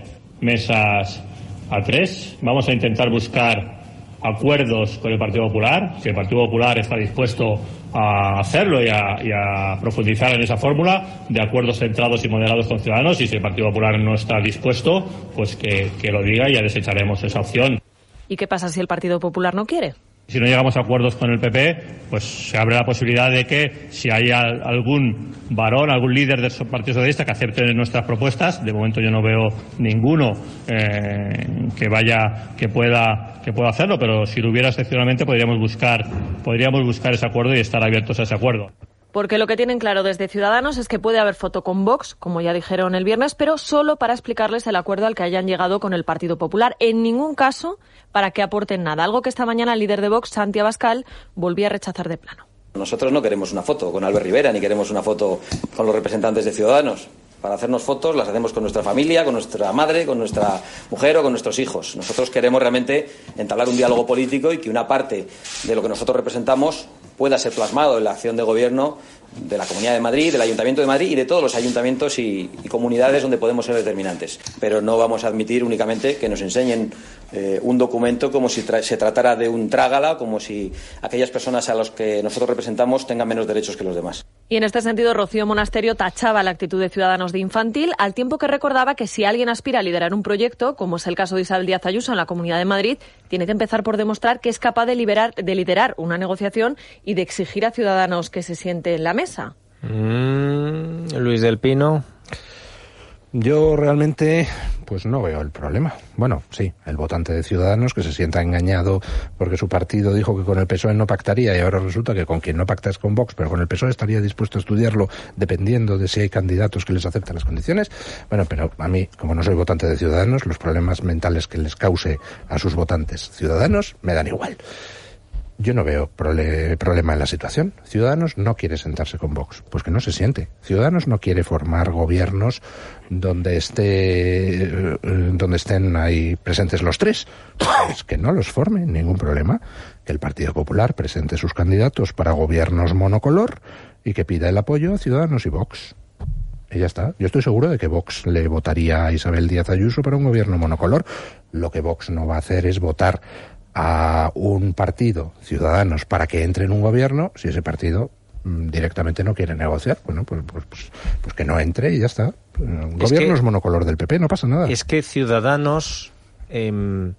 mesas a tres. Vamos a intentar buscar acuerdos con el Partido Popular, si el Partido Popular está dispuesto a hacerlo y a, y a profundizar en esa fórmula de acuerdos centrados y moderados con Ciudadanos, y si el Partido Popular no está dispuesto, pues que, que lo diga y ya desecharemos esa opción. ¿Y qué pasa si el Partido Popular no quiere? Si no llegamos a acuerdos con el P P, pues se abre la posibilidad de que si hay algún varón, algún líder del Partido Socialista que acepte nuestras propuestas, de momento yo no veo ninguno eh, que vaya, que pueda, que pueda hacerlo, pero si lo hubiera excepcionalmente podríamos buscar, podríamos buscar ese acuerdo y estar abiertos a ese acuerdo. Porque lo que tienen claro desde Ciudadanos es que puede haber foto con Vox, como ya dijeron el viernes, pero solo para explicarles el acuerdo al que hayan llegado con el Partido Popular. En ningún caso para que aporten nada. Algo que esta mañana el líder de Vox, Santi Abascal, volvía a rechazar de plano. Nosotros no queremos una foto con Albert Rivera, ni queremos una foto con los representantes de Ciudadanos. Para hacernos fotos las hacemos con nuestra familia, con nuestra madre, con nuestra mujer o con nuestros hijos. Nosotros queremos realmente entablar un diálogo político y que una parte de lo que nosotros representamos pueda ser plasmado en la acción de gobierno de la Comunidad de Madrid, del Ayuntamiento de Madrid y de todos los ayuntamientos y, y comunidades donde podemos ser determinantes. Pero no vamos a admitir únicamente que nos enseñen eh, un documento como si tra- se tratara de un trágala, como si aquellas personas a las que nosotros representamos tengan menos derechos que los demás. Y en este sentido, Rocío Monasterio tachaba la actitud de Ciudadanos de infantil, al tiempo que recordaba que si alguien aspira a liderar un proyecto, como es el caso de Isabel Díaz Ayuso en la Comunidad de Madrid, tiene que empezar por demostrar que es capaz de, liberar, de liderar una negociación y de exigir a Ciudadanos que se siente en la mesa. Mm, Luis del Pino. Yo realmente pues no veo el problema. Bueno, sí, el votante de Ciudadanos que se sienta engañado porque su partido dijo que con el P S O E no pactaría y ahora resulta que con quien no pacta es con Vox, pero con el P S O E estaría dispuesto a estudiarlo dependiendo de si hay candidatos que les aceptan las condiciones. Bueno, pero a mí, como no soy votante de Ciudadanos, los problemas mentales que les cause a sus votantes ciudadanos me dan igual. Yo no veo prole- problema en la situación. Ciudadanos no quiere sentarse con Vox, pues que no se siente. Ciudadanos no quiere formar gobiernos donde esté, eh, donde estén ahí presentes los tres. Pues que no los forme, ningún problema. Que el Partido Popular presente sus candidatos para gobiernos monocolor y que pida el apoyo a Ciudadanos y Vox. Y ya está. Yo estoy seguro de que Vox le votaría a Isabel Díaz Ayuso para un gobierno monocolor. Lo que Vox no va a hacer es votar a un partido, Ciudadanos, para que entre en un gobierno, si ese partido mmm, directamente no quiere negociar. Bueno, pues, pues, pues, pues que no entre y ya está. El es gobierno que, es monocolor del P P, no pasa nada. Es que Ciudadanos eh, no,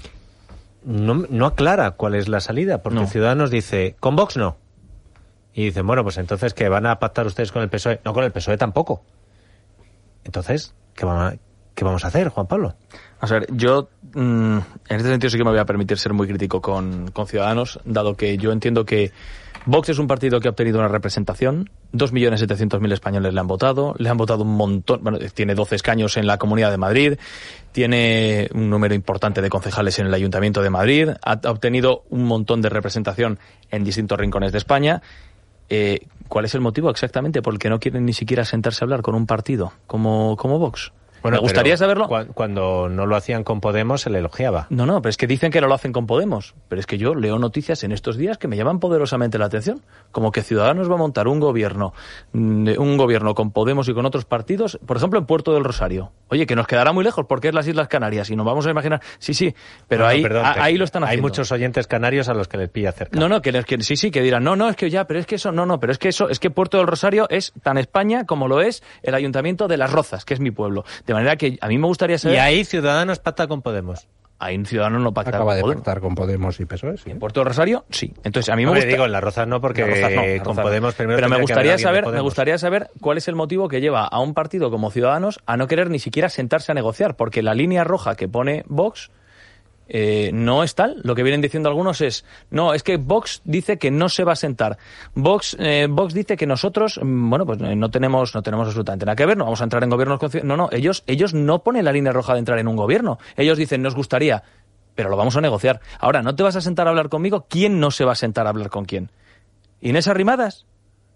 no aclara cuál es la salida, porque no. Ciudadanos dice, con Vox no. Y dicen, bueno, pues entonces, ¿qué van a pactar ustedes con el P S O E? No, con el P S O E tampoco. Entonces, ¿qué van a, qué vamos a hacer, Juan Pablo? A ver, yo mmm, en este sentido sí que me voy a permitir ser muy crítico con, con Ciudadanos, dado que yo entiendo que Vox es un partido que ha obtenido una representación, dos millones setecientos mil españoles le han votado, le han votado un montón, bueno, tiene doce escaños en la Comunidad de Madrid, tiene un número importante de concejales en el Ayuntamiento de Madrid, ha, ha obtenido un montón de representación en distintos rincones de España. Eh, ¿Cuál es el motivo exactamente por el que no quieren ni siquiera sentarse a hablar con un partido como, como Vox? Bueno, me gustaría saberlo. Cu- cuando no lo hacían con Podemos se le elogiaba. No, no, pero es que dicen que no lo hacen con Podemos. Pero es que yo leo noticias en estos días que me llaman poderosamente la atención. Como que Ciudadanos va a montar un gobierno, un gobierno con Podemos y con otros partidos, por ejemplo en Puerto del Rosario. Oye, que nos quedará muy lejos porque es las Islas Canarias y nos vamos a imaginar. Sí, sí, pero no, ahí, no, perdón, a, te, ahí lo están haciendo. Hay muchos oyentes canarios a los que les pilla cerca. No, no, que, que sí, sí, que dirán, no, no, es que ya, pero es que eso, no, no, pero es que eso, es que Puerto del Rosario es tan España como lo es el Ayuntamiento de Las Rozas, que es mi pueblo. De manera que a mí me gustaría saber. Y ahí Ciudadanos pacta con Podemos. Ahí un Ciudadano no pacta Acaba con de Podemos. pactar con Podemos y P S O E, sí. En Puerto del Rosario, sí. Entonces, a mí me No gusta... le digo en Las Rozas no, porque Las Rozas no, Las con Rozas no. Podemos primero Pero me tendría que haber gustaría alguien de saber, me Podemos. gustaría saber cuál es el motivo que lleva a un partido como Ciudadanos a no querer ni siquiera sentarse a negociar, porque la línea roja que pone Vox eh, no es tal. Lo que vienen diciendo algunos es, no, es que Vox dice que no se va a sentar. Vox, eh, Vox dice que nosotros, bueno, pues no tenemos, no tenemos absolutamente nada que ver, no vamos a entrar en gobiernos con... No, no, ellos, ellos no ponen la línea roja de entrar en un gobierno. Ellos dicen, nos gustaría, pero lo vamos a negociar. Ahora, ¿no te vas a sentar a hablar conmigo? ¿Quién no se va a sentar a hablar con quién? ¿Inés Arrimadas?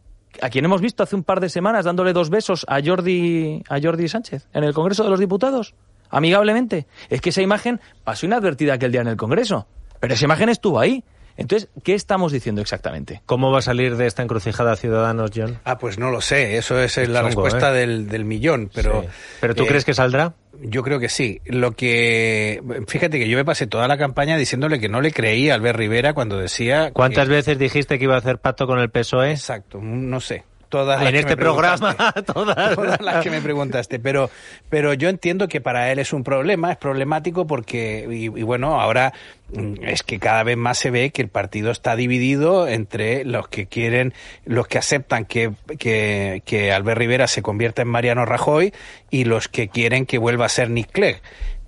¿A quien hemos visto hace un par de semanas dándole dos besos a Jordi, a Jordi Sánchez en el Congreso de los Diputados? Amigablemente. Es que esa imagen pasó inadvertida aquel día en el Congreso, pero esa imagen estuvo ahí. Entonces, ¿qué estamos diciendo exactamente? ¿Cómo va a salir de esta encrucijada Ciudadanos, John? Ah, pues no lo sé, eso es la Chungo, respuesta ¿eh? del, del millón, pero... Sí. ¿Pero tú eh, crees que saldrá? Yo creo que sí. Lo que... Fíjate que yo me pasé toda la campaña diciéndole que no le creía a Albert Rivera cuando decía... ¿Cuántas que... veces dijiste que iba a hacer pacto con el P S O E? Exacto, no sé. Todas ah, las en que este me programa, todas. todas las que me preguntaste, pero pero yo entiendo que para él es un problema, es problemático porque, y, y bueno, ahora es que cada vez más se ve que el partido está dividido entre los que quieren, los que aceptan que, que, que Albert Rivera se convierta en Mariano Rajoy y los que quieren que vuelva a ser Nick Clegg.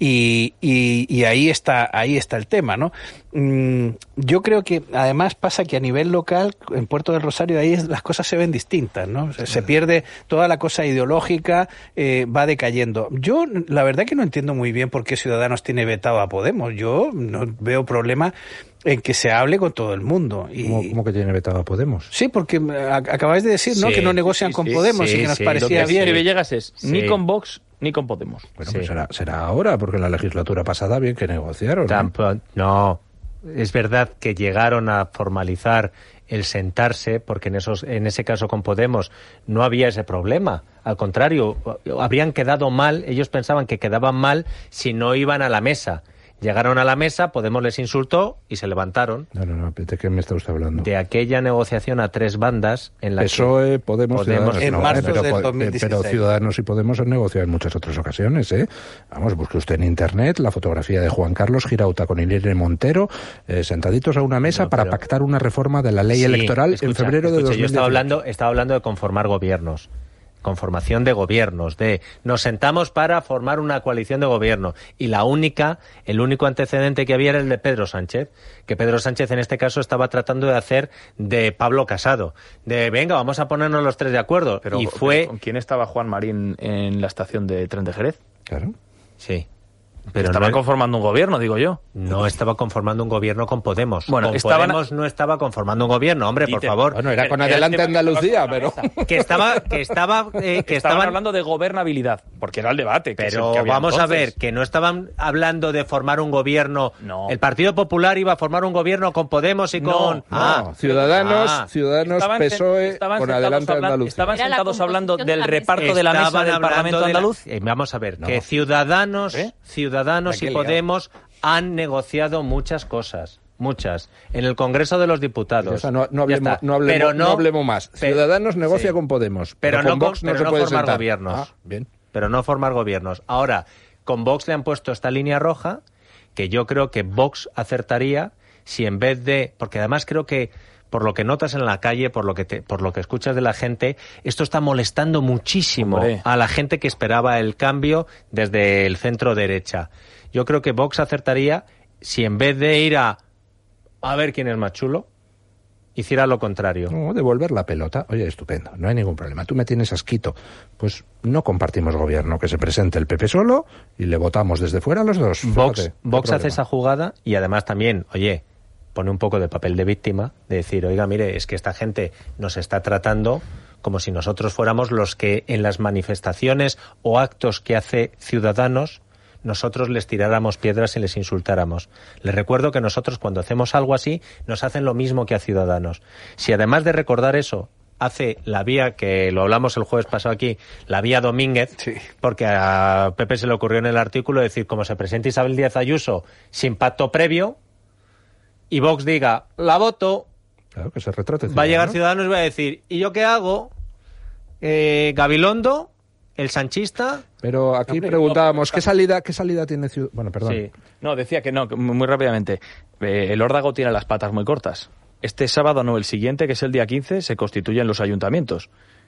Y, y, y ahí está, ahí está el tema, ¿no? Mm, yo creo que además pasa que a nivel local, en Puerto del Rosario, ahí es, las cosas se ven distintas, ¿no? Se, se pierde toda la cosa ideológica, eh, va decayendo. Yo, la verdad que no entiendo muy bien por qué Ciudadanos tiene vetado a Podemos. Yo no veo problema en que se hable con todo el mundo. Y... ¿Cómo, ¿Cómo que tiene vetado a Podemos? Sí, porque acabáis de decir, ¿no? Sí, que no negocian sí, con sí, Podemos sí, y que nos sí, parecía Lo que bien. escribe Villegas es, Sí. ni con Vox ni con Podemos. Bueno, Sí. pues será, será ahora, porque la legislatura pasada bien que negociaron. ¿no? Tampo- no, es verdad que llegaron a formalizar el sentarse, porque en esos, en ese caso con Podemos no había ese problema. Al contrario, habrían quedado mal, ellos pensaban que quedaban mal si no iban a la mesa. Llegaron a la mesa, Podemos les insultó y se levantaron. No, no, no, ¿de qué me está usted hablando? De aquella negociación a tres bandas en la P S O E, Podemos, Podemos, Ciudadanos. en no, marzo pero, del po- dos mil dieciséis. pero Ciudadanos y Podemos han negociado en muchas otras ocasiones, ¿eh? Vamos, busque usted en internet la fotografía de Juan Carlos Girauta con Irene Montero, eh, sentaditos a una mesa No, para pero- pactar una reforma de la ley Sí, electoral escucha, en febrero de escucha, dos mil dieciocho. Yo estaba hablando, estaba hablando de conformar gobiernos. Conformación de gobiernos, de nos sentamos para formar una coalición de gobierno y la única, el único antecedente que había era el de Pedro Sánchez, que Pedro Sánchez en este caso estaba tratando de hacer de Pablo Casado, de venga, vamos a ponernos los tres de acuerdo. Pero, y fue... pero ¿con quién estaba Juan Marín en la estación de tren de Jerez? Claro. Sí. Pero Pero estaban no, conformando un gobierno, digo yo. no estaba conformando un gobierno con Podemos. Bueno, con estaban- Podemos no estaba conformando un gobierno, hombre, por Dite- favor. Bueno, era Pero- con era el Adelante tema que Andalucía, estaba pero... sobre la mesa. Que estaba, que estaba, eh, que estaban estaban hablando de gobernabilidad, porque era el debate. Que es el Pero que había vamos a entonces. ver, que no estaban hablando de formar un gobierno. No. El Partido Popular iba a formar un gobierno con Podemos y No, con... no, Ah, Ciudadanos, Ah. Ciudadanos, Estaban P S O E, sen- estaban con sentados Adelante hablan- Andalucía. Estaban Era la sentados hablando composición de del la reparto mesa. de la mesa estaban del hablando Parlamento de la- andaluz. Eh, vamos a ver, No. que Ciudadanos, ¿Eh? Ciudadanos La que y he liado. Podemos han negociado muchas cosas. Muchas. En el Congreso de los Diputados. O sea, no, no Ya hablemos, está. no, hablemos, Pero no hablemos más. pe- Ciudadanos negocia sí. con Podemos, Pero pero, no con con- Vox no pero se no puede formar sentar. gobiernos. Ah, bien. pero no formar gobiernos. Ahora, con Vox le han puesto esta línea roja, que yo creo que Vox acertaría si en vez de... Porque además creo que por lo que notas en la calle, por lo que te, por lo que escuchas de la gente, esto está molestando muchísimo Hombre. a la gente que esperaba el cambio desde el centro derecha. Yo creo que Vox acertaría si en vez de ir a a ver quién es más chulo, hiciera lo contrario. No, devolver la pelota. Oye, estupendo, no hay ningún problema. Tú me tienes asquito. Pues no compartimos gobierno, que se presente el P P solo y le votamos desde fuera a los dos. Vox, Fíjate, Vox hace esa jugada y además también, oye, pone un poco de papel de víctima, de decir, oiga, mire, es que esta gente nos está tratando como si nosotros fuéramos los que en las manifestaciones o actos que hace Ciudadanos nosotros les tiráramos piedras y les insultáramos. Les recuerdo que nosotros cuando hacemos algo así nos hacen lo mismo que a Ciudadanos. Si además de recordar eso hace la vía, que lo hablamos el jueves pasado aquí, la vía Domínguez, sí. porque a Pepe se le ocurrió en el artículo decir, como se presenta Isabel Díaz Ayuso sin pacto previo y Vox diga, la voto, claro, que se retrate, va a llegar Ciudadanos y va a decir, ¿y yo qué hago? Eh, Gabilondo, el sanchista. Pero aquí Hombre, preguntábamos, no, ¿qué salida qué salida tiene Ciudadanos? Bueno, perdón. Sí. No, decía que no, que muy rápidamente. Eh, el órdago tiene las patas muy cortas. Este sábado, no, el siguiente, que es el día quince, se constituyen los ayuntamientos.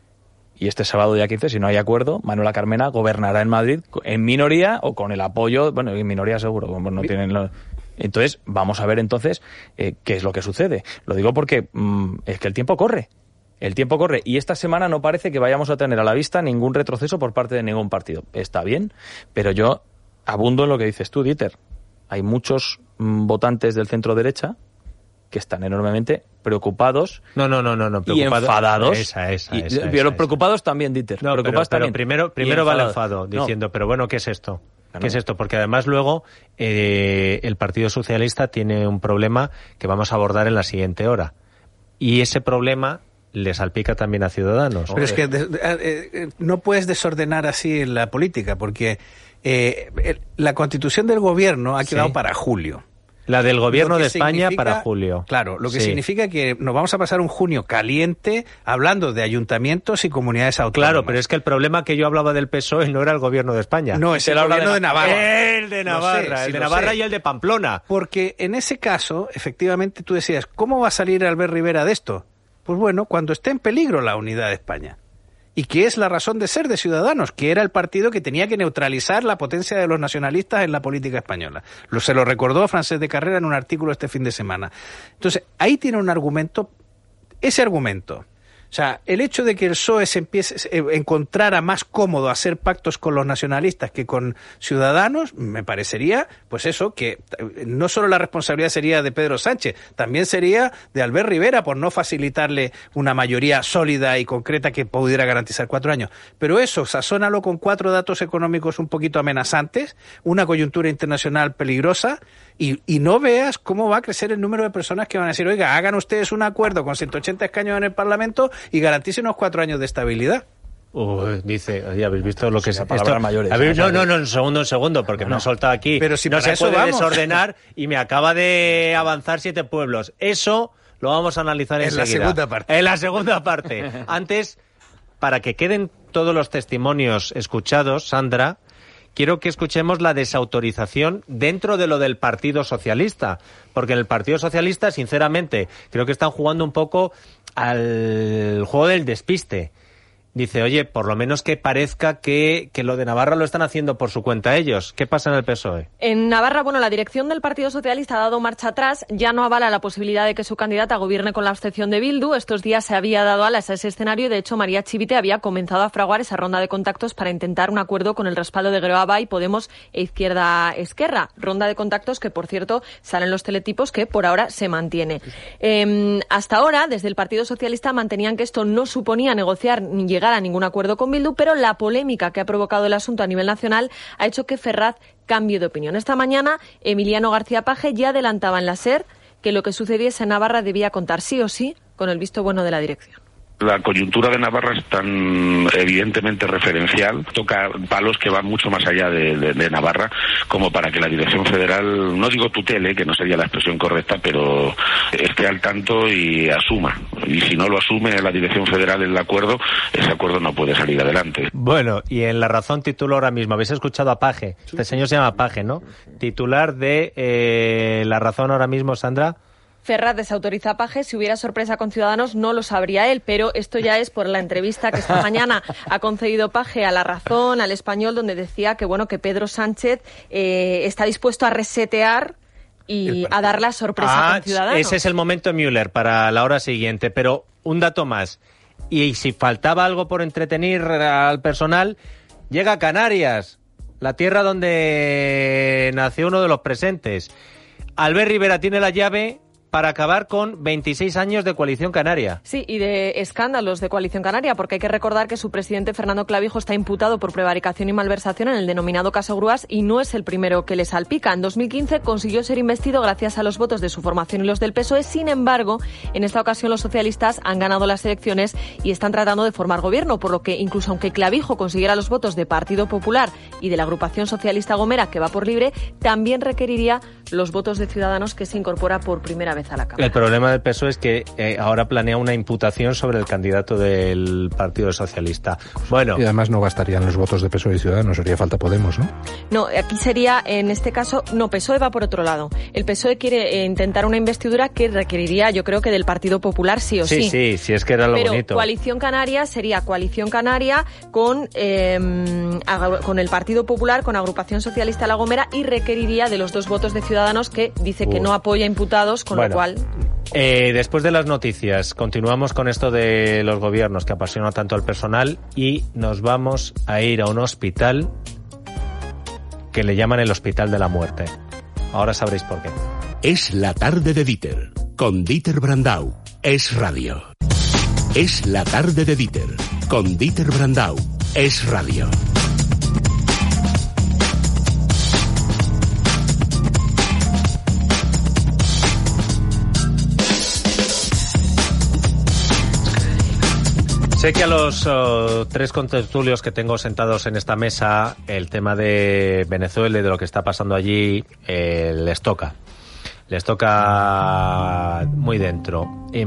Y este sábado, día quince, si no hay acuerdo, Manuela Carmena gobernará en Madrid en minoría o con el apoyo, bueno, en minoría seguro, como no tienen los... Entonces, vamos a ver entonces eh, qué es lo que sucede. Lo digo porque mmm, es que el tiempo corre. El tiempo corre y esta semana no parece que vayamos a tener a la vista ningún retroceso por parte de ningún partido. Está bien, pero yo abundo en lo que dices tú, Dieter. Hay muchos mmm, votantes del centro derecha que están enormemente preocupados no, no, no, no, no, y enfadados. Esa, esa, y, esa, esa, pero esa. preocupados también, Dieter. No, preocupados pero, pero también. primero, primero va el enfado, diciendo, no. pero bueno, ¿qué es esto? ¿Qué no. es esto? Porque además luego eh, el Partido Socialista tiene un problema que vamos a abordar en la siguiente hora. Y ese problema le salpica también a Ciudadanos. Pero es que de, eh, no puedes desordenar así la política, porque eh, la constitución del gobierno ha quedado sí. para julio. La del gobierno de España para julio. Claro, lo que sí. significa que nos vamos a pasar un junio caliente hablando de ayuntamientos y comunidades autónomas. Claro, pero es que el problema que yo hablaba del P S O E no era el gobierno de España. No, es el, el gobierno de, de Navarra. El de Navarra, sé, el sí de Navarra sé. y el de Pamplona. Porque en ese caso, efectivamente, tú decías, ¿cómo va a salir Albert Rivera de esto? Pues bueno, cuando esté en peligro la unidad de España. Y que es la razón de ser de Ciudadanos, que era el partido que tenía que neutralizar la potencia de los nacionalistas en la política española. Lo, se lo recordó a Francesc de Carrera en un artículo este fin de semana. Entonces, ahí tiene un argumento, ese argumento. O sea, el hecho de que el P S O E se empiece, eh, encontrara más cómodo hacer pactos con los nacionalistas que con Ciudadanos, me parecería, pues eso, que no solo la responsabilidad sería de Pedro Sánchez, también sería de Albert Rivera por no facilitarle una mayoría sólida y concreta que pudiera garantizar cuatro años. Pero eso, sazónalo con cuatro datos económicos un poquito amenazantes, una coyuntura internacional peligrosa, y, y no veas cómo va a crecer el número de personas que van a decir, oiga, hagan ustedes un acuerdo con ciento ochenta escaños en el Parlamento y garanticen unos cuatro años de estabilidad. Uy, dice, oye, ¿habéis visto lo que es palabras esto? mayores? ¿Habéis, no, no, no, un segundo, un segundo, porque no, me han soltado aquí. Pero si no se eso puede vamos. desordenar y me acaba de avanzar siete pueblos. Eso lo vamos a analizar en enseguida. En la segunda parte. En la segunda parte. Antes, para que queden todos los testimonios escuchados, Sandra, quiero que escuchemos la desautorización dentro de lo del Partido Socialista, porque en el Partido Socialista, sinceramente, creo que están jugando un poco al juego del despiste. Dice, oye, por lo menos que parezca que, que lo de Navarra lo están haciendo por su cuenta ellos. ¿Qué pasa en el P S O E? En Navarra, bueno, la dirección del Partido Socialista ha dado marcha atrás. Ya no avala la posibilidad de que su candidata gobierne con la abstención de Bildu. Estos días se había dado alas a ese escenario y, de hecho, María Chivite había comenzado a fraguar esa ronda de contactos para intentar un acuerdo con el respaldo de Geroa Bai, Podemos e Izquierda Esquerra. Ronda de contactos que, por cierto, salen los teletipos que por ahora se mantiene. Eh, hasta ahora, desde el Partido Socialista mantenían que esto no suponía negociar ni llegar a ningún acuerdo con Bildu, pero la polémica que ha provocado el asunto a nivel nacional ha hecho que Ferraz cambie de opinión. Esta mañana, Emiliano García Paje ya adelantaba en la SER que lo que sucediese en Navarra debía contar sí o sí con el visto bueno de la dirección. La coyuntura de Navarra es tan evidentemente referencial, toca palos que van mucho más allá de, de, de Navarra, como para que la Dirección Federal, no digo tutele, que no sería la expresión correcta, pero esté al tanto y asuma. Y si no lo asume la Dirección Federal el acuerdo, ese acuerdo no puede salir adelante. Bueno, y en La Razón titulo ahora mismo, habéis escuchado a Paje, este señor se llama Paje, ¿no? Titular de eh, La Razón ahora mismo, Sandra. Ferraz desautoriza a Paje. Si hubiera sorpresa con Ciudadanos, no lo sabría él, pero esto ya es por la entrevista que esta mañana ha concedido Paje a La Razón, al Español, donde decía que bueno que Pedro Sánchez eh, está dispuesto a resetear y a dar la sorpresa ah, con Ciudadanos. Ese es el momento Müller para la hora siguiente, pero un dato más. Y si faltaba algo por entretener al personal, llega a Canarias, la tierra donde nació uno de los presentes. Albert Rivera tiene la llave para acabar con veintiséis años de Coalición Canaria. Sí, y de escándalos de Coalición Canaria, porque hay que recordar que su presidente Fernando Clavijo está imputado por prevaricación y malversación en el denominado caso Grúas y no es el primero que le salpica. En dos mil quince consiguió ser investido gracias a los votos de su formación y los del P S O E. Sin embargo, en esta ocasión los socialistas han ganado las elecciones y están tratando de formar gobierno, por lo que incluso aunque Clavijo consiguiera los votos de Partido Popular y de la agrupación socialista Gomera, que va por libre, también requeriría los votos de Ciudadanos, que se incorpora por primera vez a la Cámara. El problema del P S O E es que eh, ahora planea una imputación sobre el candidato del Partido Socialista. Bueno. Y además no bastarían los votos de P S O E y Ciudadanos, haría falta Podemos, ¿no? No, aquí sería, en este caso, no, P S O E va por otro lado. El P S O E quiere eh, intentar una investidura que requeriría, yo creo que del Partido Popular sí o sí. Sí, sí, sí, es que era lo Pero bonito. Coalición Canaria sería Coalición Canaria con, eh, con el Partido Popular, con Agrupación Socialista La Gomera y requeriría de los dos votos de Ciudadanos, que dice que Uf. no apoya imputados, con bueno, lo cual... Eh, después de las noticias, continuamos con esto de los gobiernos que apasiona tanto al personal y nos vamos a ir a un hospital que le llaman el Hospital de la Muerte. Ahora sabréis por qué. Es la tarde de Dieter, con Dieter Brandau. Es radio. Es la tarde de Dieter, con Dieter Brandau. Es radio. Sé que a los uh, tres contertulios que tengo sentados en esta mesa, el tema de Venezuela y de lo que está pasando allí eh, les toca. Les toca muy dentro. Y,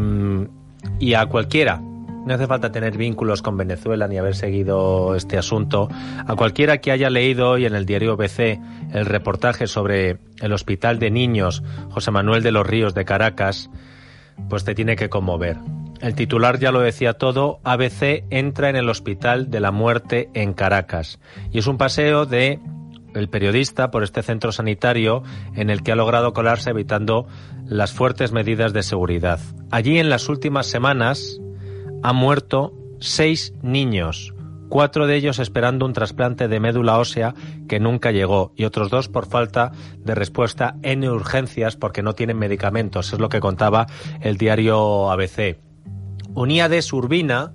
y a cualquiera, no hace falta tener vínculos con Venezuela ni haber seguido este asunto, a cualquiera que haya leído hoy en el diario B C el reportaje sobre el Hospital de Niños José Manuel de los Ríos de Caracas, pues te tiene que conmover. El titular ya lo decía todo: A B C entra en el Hospital de la Muerte en Caracas. Y es un paseo de el periodista por este centro sanitario en el que ha logrado colarse evitando las fuertes medidas de seguridad. Allí en las últimas semanas han muerto seis niños, cuatro de ellos esperando un trasplante de médula ósea que nunca llegó y otros dos por falta de respuesta en urgencias porque no tienen medicamentos. Es lo que contaba el diario A B C. Uníades Urbina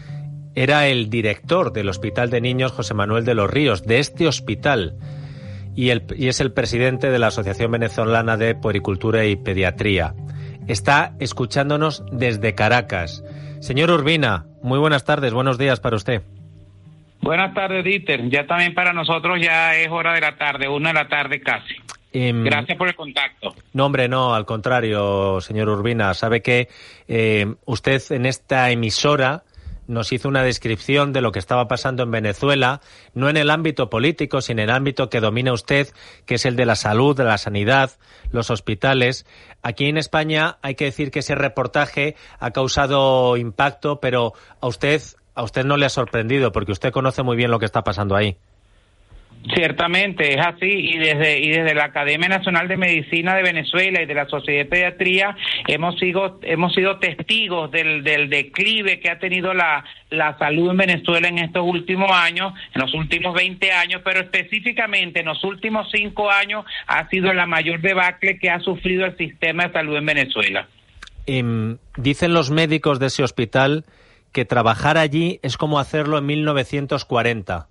era el director del Hospital de Niños José Manuel de los Ríos, de este hospital, y, el, y es el presidente de la Asociación Venezolana de Puericultura y Pediatría. Está escuchándonos desde Caracas. Señor Urbina, muy buenas tardes, buenos días para usted. Buenas tardes, Dieter. Ya también para nosotros ya es hora de la tarde, una de la tarde casi. Eh, Gracias por el contacto. No, hombre, no, al contrario, señor Urbina. Sabe que eh, usted en esta emisora nos hizo una descripción de lo que estaba pasando en Venezuela, no en el ámbito político, sino en el ámbito que domina usted, que es el de la salud, de la sanidad, los hospitales. Aquí en España hay que decir que ese reportaje ha causado impacto, pero a usted, a usted no le ha sorprendido, porque usted conoce muy bien lo que está pasando ahí. Ciertamente, es así, y desde y desde la Academia Nacional de Medicina de Venezuela y de la Sociedad de Pediatría hemos sido hemos sido testigos del del declive que ha tenido la la salud en Venezuela en estos últimos años, en los últimos veinte años, pero específicamente en los últimos cinco años ha sido la mayor debacle que ha sufrido el sistema de salud en Venezuela. Eh, dicen los médicos de ese hospital que trabajar allí es como hacerlo en mil novecientos cuarenta.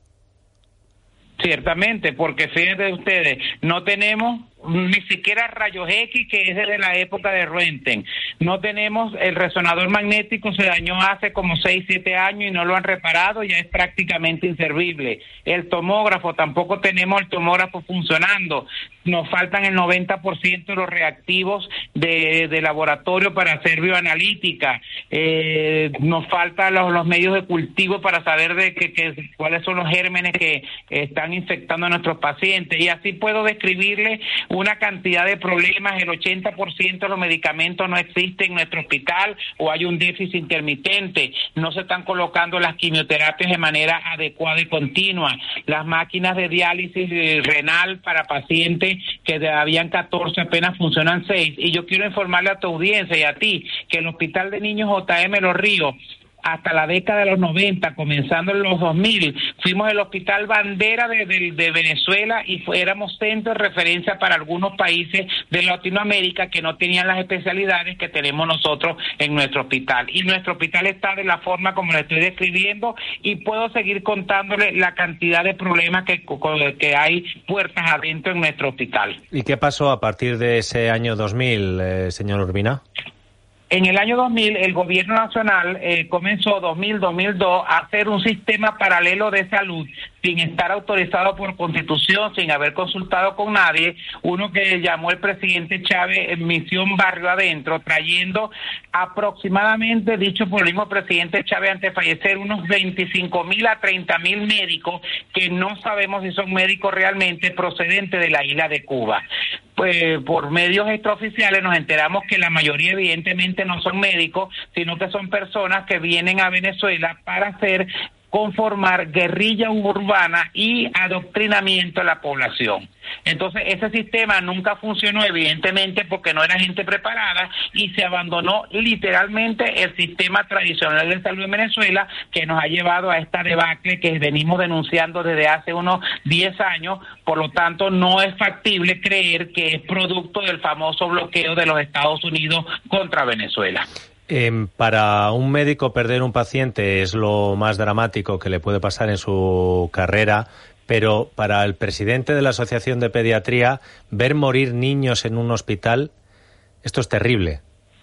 Ciertamente, porque fíjense ustedes, no tenemos ni siquiera rayos X, que es desde la época de Roentgen. No tenemos el resonador magnético, se dañó hace como seis, siete años y no lo han reparado, ya es prácticamente inservible. El tomógrafo, tampoco tenemos el tomógrafo funcionando. Nos faltan el noventa por ciento de los reactivos de, de laboratorio para hacer bioanalítica. Eh, nos faltan los, los medios de cultivo para saber de que, que, cuáles son los gérmenes que están infectando a nuestros pacientes. Y así puedo describirle una cantidad de problemas, el ochenta por ciento de los medicamentos no existen en nuestro hospital o hay un déficit intermitente, no se están colocando las quimioterapias de manera adecuada y continua, las máquinas de diálisis renal para pacientes que habían catorce apenas funcionan seis, y yo quiero informarle a tu audiencia y a ti que el Hospital de Niños J M Los Ríos hasta la década de los noventa, comenzando en los dos mil, fuimos el hospital bandera de, de, de Venezuela y fue, éramos centro de referencia para algunos países de Latinoamérica que no tenían las especialidades que tenemos nosotros en nuestro hospital. Y nuestro hospital está de la forma como lo estoy describiendo y puedo seguir contándole la cantidad de problemas que, que hay puertas adentro en nuestro hospital. ¿Y qué pasó a partir de ese año dos mil, eh, señor Urbina? En el año dos mil, el gobierno nacional eh, comenzó dos mil, dos mil dos a hacer un sistema paralelo de salud sin estar autorizado por Constitución, sin haber consultado con nadie, uno que llamó el presidente Chávez en Misión Barrio Adentro, trayendo aproximadamente, dicho por el mismo presidente Chávez antes de fallecer, unos veinticinco mil a treinta mil médicos que no sabemos si son médicos realmente procedentes de la isla de Cuba. Pues por medios extraoficiales nos enteramos que la mayoría evidentemente no son médicos, sino que son personas que vienen a Venezuela para hacer conformar guerrilla urbana y adoctrinamiento a la población. Entonces ese sistema nunca funcionó evidentemente porque no era gente preparada y se abandonó literalmente el sistema tradicional de salud en Venezuela, que nos ha llevado a esta debacle que venimos denunciando desde hace unos diez años. Por lo tanto, no es factible creer que es producto del famoso bloqueo de los Estados Unidos contra Venezuela. Eh, para un médico perder un paciente es lo más dramático que le puede pasar en su carrera, pero para el presidente de la Asociación de Pediatría, ver morir niños en un hospital, esto es terrible.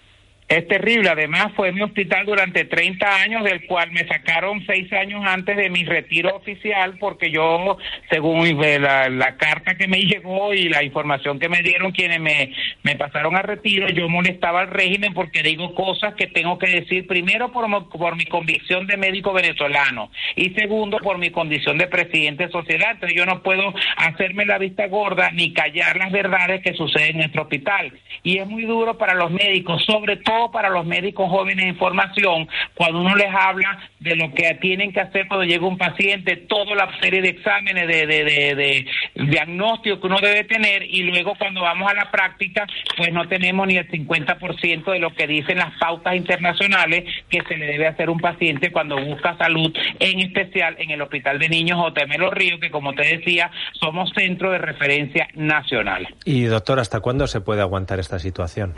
Es terrible, además fue mi hospital durante treinta años, del cual me sacaron seis años antes de mi retiro oficial, porque yo, según la, la carta que me llegó y la información que me dieron quienes me, me pasaron a retiro, yo molestaba al régimen porque digo cosas que tengo que decir, primero por, por mi convicción de médico venezolano y segundo por mi condición de presidente de sociedad. Entonces yo no puedo hacerme la vista gorda ni callar las verdades que suceden en nuestro hospital. Y es muy duro para los médicos, sobre todo para los médicos jóvenes en formación, cuando uno les habla de lo que tienen que hacer cuando llega un paciente, toda la serie de exámenes de, de, de, de diagnóstico que uno debe tener, y luego cuando vamos a la práctica, pues no tenemos ni el cincuenta por ciento de lo que dicen las pautas internacionales que se le debe hacer a un paciente cuando busca salud, en especial en el Hospital de Niños J M Los Ríos, que como te decía, somos centro de referencia nacional. Y doctor, ¿hasta cuándo se puede aguantar esta situación?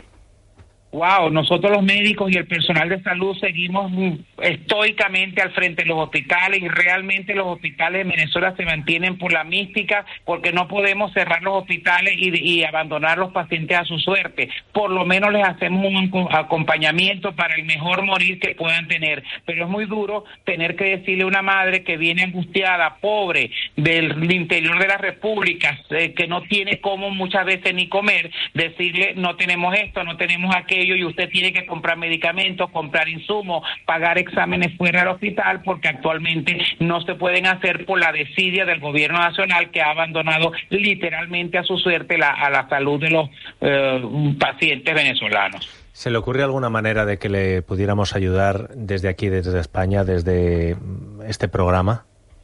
Wow, nosotros los médicos y el personal de salud seguimos estoicamente al frente de los hospitales, y realmente los hospitales de Venezuela se mantienen por la mística, porque no podemos cerrar los hospitales y, y abandonar a los pacientes a su suerte. Por lo menos les hacemos un acompañamiento para el mejor morir que puedan tener, pero es muy duro tener que decirle a una madre que viene angustiada, pobre, del interior de la República, eh, que no tiene cómo muchas veces ni comer, decirle no tenemos esto, no tenemos aquello, y usted tiene que comprar medicamentos, comprar insumos, pagar exámenes fuera del hospital, porque actualmente no se pueden hacer por la desidia del gobierno nacional, que ha abandonado literalmente a su suerte la, a la salud de los eh, pacientes venezolanos. ¿Se le ocurre alguna manera de que le pudiéramos ayudar desde aquí, desde España, desde este programa?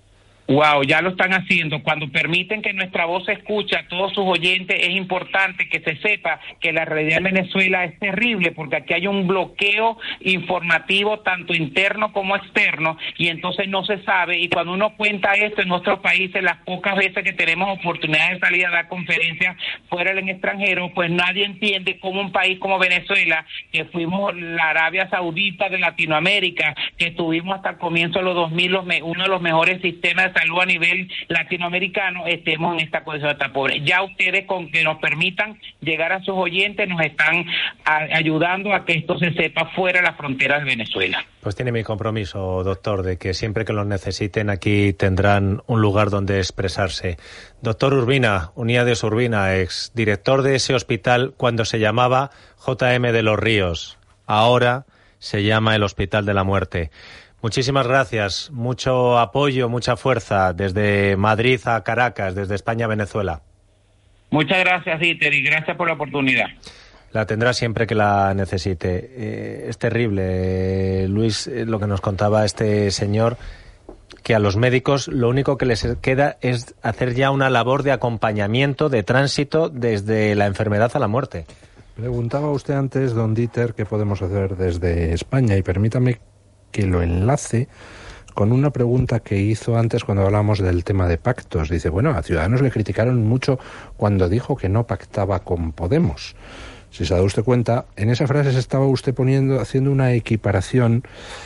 Wow, ya lo están haciendo. Cuando permiten que nuestra voz se escuche a todos sus oyentes, es importante que se sepa que la realidad en Venezuela es terrible, porque aquí hay un bloqueo informativo tanto interno como externo, y entonces no se sabe. Y cuando uno cuenta esto en otros países, las pocas veces que tenemos oportunidad de salir a dar conferencias fuera del extranjero, pues nadie entiende cómo un país como Venezuela, que fuimos la Arabia Saudita de Latinoamérica, que tuvimos hasta el comienzo de los dos mil los me, uno de los mejores sistemas de salud a nivel latinoamericano, estemos en esta condición tan pobre. Ya ustedes, con que nos permitan llegar a sus oyentes, nos están a, ayudando a que esto se sepa fuera de las fronteras de Venezuela. Pues tiene mi compromiso, doctor, de que siempre que los necesiten aquí tendrán un lugar donde expresarse. Doctor Urbina, Uniades Urbina, ex director de ese hospital cuando se llamaba J M de Los Ríos, ahora se llama el Hospital de la Muerte. Muchísimas gracias, mucho apoyo, mucha fuerza desde Madrid a Caracas, desde España a Venezuela. Muchas gracias, Dieter, y gracias por la oportunidad. La tendrá siempre que la necesite. Eh, es terrible, eh, Luis, eh, lo que nos contaba este señor, que a los médicos lo único que les queda es hacer ya una labor de acompañamiento, de tránsito desde la enfermedad a la muerte. Preguntaba usted antes, don Dieter, qué podemos hacer desde España, y permítame que lo enlace con una pregunta que hizo antes cuando hablamos del tema de pactos. Dice, bueno, a Ciudadanos le criticaron mucho cuando dijo que no pactaba con Podemos. Si se ha dado usted cuenta, en esa frase se estaba usted poniendo, haciendo una equiparación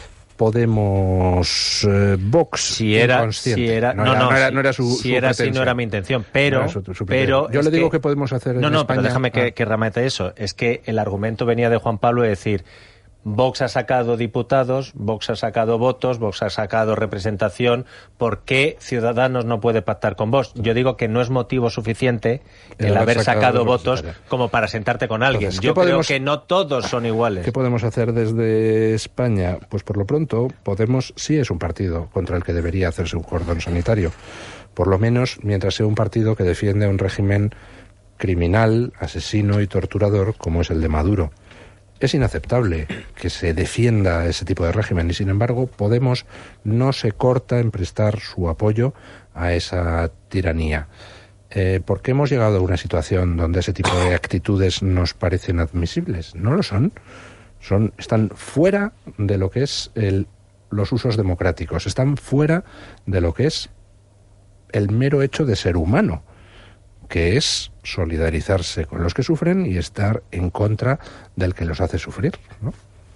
Podemos eh, Vox. Si era, si era, no, no, era, no, era, no era su, si su era así, no era mi intención. Pero, no su, su pero yo le digo que, que podemos hacer. No, en no, España, pero déjame ah. que, que remate eso. Es que el argumento venía de Juan Pablo de decir, Vox ha sacado diputados, Vox ha sacado votos, Vox ha sacado representación. ¿Por qué Ciudadanos no puede pactar con Vox? Yo digo que no es motivo suficiente el, el haber sacado, sacado votos como para sentarte con alguien. Entonces, Yo podemos, creo que no todos son iguales. ¿Qué podemos hacer desde España? Pues por lo pronto, Podemos sí es un partido contra el que debería hacerse un cordón sanitario. Por lo menos mientras sea un partido que defiende un régimen criminal, asesino y torturador como es el de Maduro. Es inaceptable que se defienda ese tipo de régimen y, sin embargo, Podemos no se corta en prestar su apoyo a esa tiranía. Eh, ¿Por qué hemos llegado a una situación donde ese tipo de actitudes nos parecen admisibles? No lo son. Son están fuera de lo que es el, los usos democráticos. Están fuera de lo que es el mero hecho de ser humano, que es solidarizarse con los que sufren y estar en contra del que los hace sufrir, ¿no?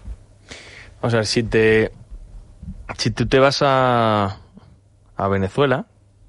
O sea, si te si tú te vas a a Venezuela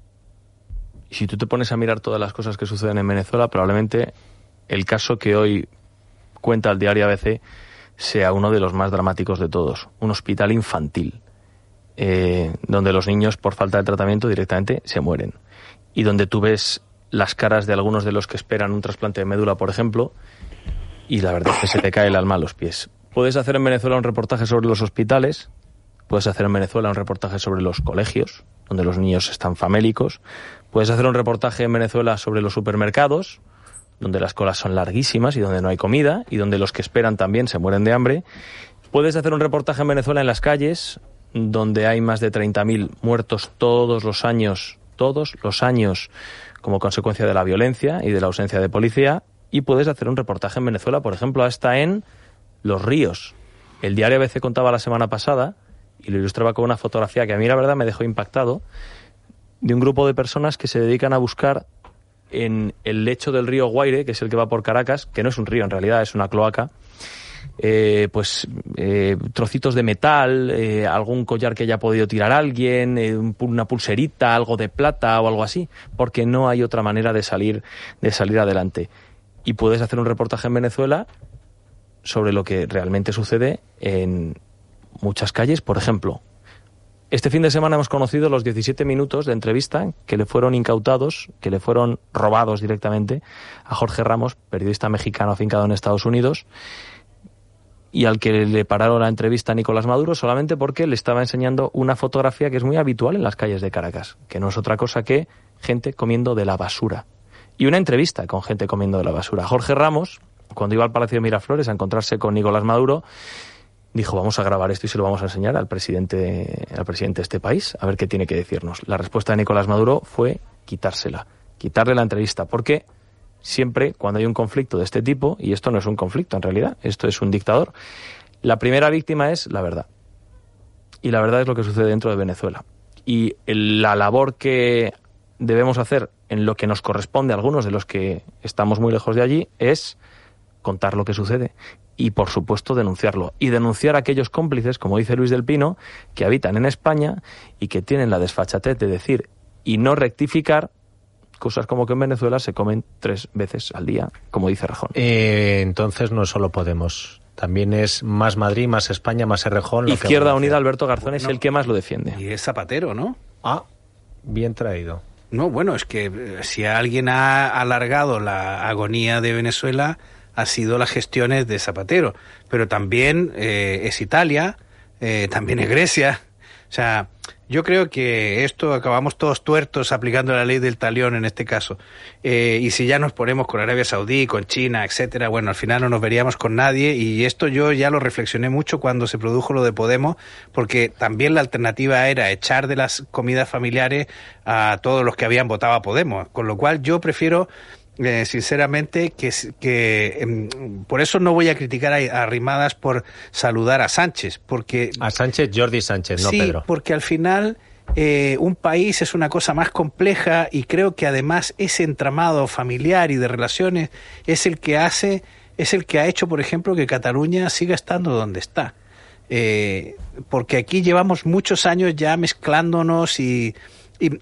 y si tú te pones a mirar todas las cosas que suceden en Venezuela, probablemente el caso que hoy cuenta el diario A B C sea uno de los más dramáticos de todos. Un hospital infantil, eh, donde los niños, por falta de tratamiento, directamente se mueren. Y donde tú ves las caras de algunos de los que esperan un trasplante de médula, por ejemplo, y la verdad es que se te cae el alma a los pies. Puedes hacer en Venezuela un reportaje sobre los hospitales, puedes hacer en Venezuela un reportaje sobre los colegios, donde los niños están famélicos, puedes hacer un reportaje en Venezuela sobre los supermercados, donde las colas son larguísimas y donde no hay comida, y donde los que esperan también se mueren de hambre. Puedes hacer un reportaje en Venezuela en las calles, donde hay más de treinta mil muertos todos los años, todos los años, como consecuencia de la violencia y de la ausencia de policía. Y puedes hacer un reportaje en Venezuela, por ejemplo, hasta en Los Ríos. El diario A B C contaba la semana pasada, y lo ilustraba con una fotografía que a mí la verdad me dejó impactado, de un grupo de personas que se dedican a buscar en el lecho del río Guaire, que es el que va por Caracas, que no es un río en realidad, es una cloaca, eh, pues eh, trocitos de metal, eh, algún collar que haya podido tirar alguien, eh, una pulserita, algo de plata o algo así, porque no hay otra manera de salir, de salir adelante. Y puedes hacer un reportaje en Venezuela sobre lo que realmente sucede en muchas calles. Por ejemplo, este fin de semana hemos conocido los diecisiete minutos de entrevista que le fueron incautados, que le fueron robados directamente a Jorge Ramos, periodista mexicano afincado en Estados Unidos, y al que le pararon la entrevista a Nicolás Maduro solamente porque le estaba enseñando una fotografía que es muy habitual en las calles de Caracas, que no es otra cosa que gente comiendo de la basura. Y una entrevista con gente comiendo de la basura. Jorge Ramos, cuando iba al Palacio de Miraflores a encontrarse con Nicolás Maduro, dijo, vamos a grabar esto y se lo vamos a enseñar al presidente, al presidente de este país, a ver qué tiene que decirnos. La respuesta de Nicolás Maduro fue quitársela, quitarle la entrevista, porque siempre cuando hay un conflicto de este tipo, y esto no es un conflicto en realidad, esto es un dictador, la primera víctima es la verdad. Y la verdad es lo que sucede dentro de Venezuela. Y el, la labor que debemos hacer en lo que nos corresponde a algunos de los que estamos muy lejos de allí es contar lo que sucede y, por supuesto, denunciarlo. Y denunciar a aquellos cómplices, como dice Luis del Pino, que habitan en España y que tienen la desfachatez de decir y no rectificar cosas como que en Venezuela se comen tres veces al día, como dice Rejón. Eh, entonces no solo Podemos, también es Más Madrid, Más España, Más Errejón. Izquierda Unida, Alberto Garzón bueno, es el que más lo defiende. Y es Zapatero, ¿no? Ah, bien traído. No, bueno, es que si alguien ha alargado la agonía de Venezuela ha sido las gestiones de Zapatero, pero también eh, es Italia, eh, también es Grecia. O sea, yo creo que esto acabamos todos tuertos aplicando la ley del talión en este caso. Eh, y si ya nos ponemos con Arabia Saudí, con China, etcétera, bueno, al final no nos veríamos con nadie. Y esto yo ya lo reflexioné mucho cuando se produjo lo de Podemos, porque también la alternativa era echar de las comidas familiares a todos los que habían votado a Podemos. Con lo cual yo prefiero... Eh, sinceramente que, que eh, por eso no voy a criticar a, a Arrimadas por saludar a Sánchez, porque a Sánchez, Jordi Sánchez, no sí, Pedro. Porque al final eh, un país es una cosa más compleja y creo que además ese entramado familiar y de relaciones es el que hace, es el que ha hecho, por ejemplo, que Cataluña siga estando donde está. Eh, porque aquí llevamos muchos años ya mezclándonos y, y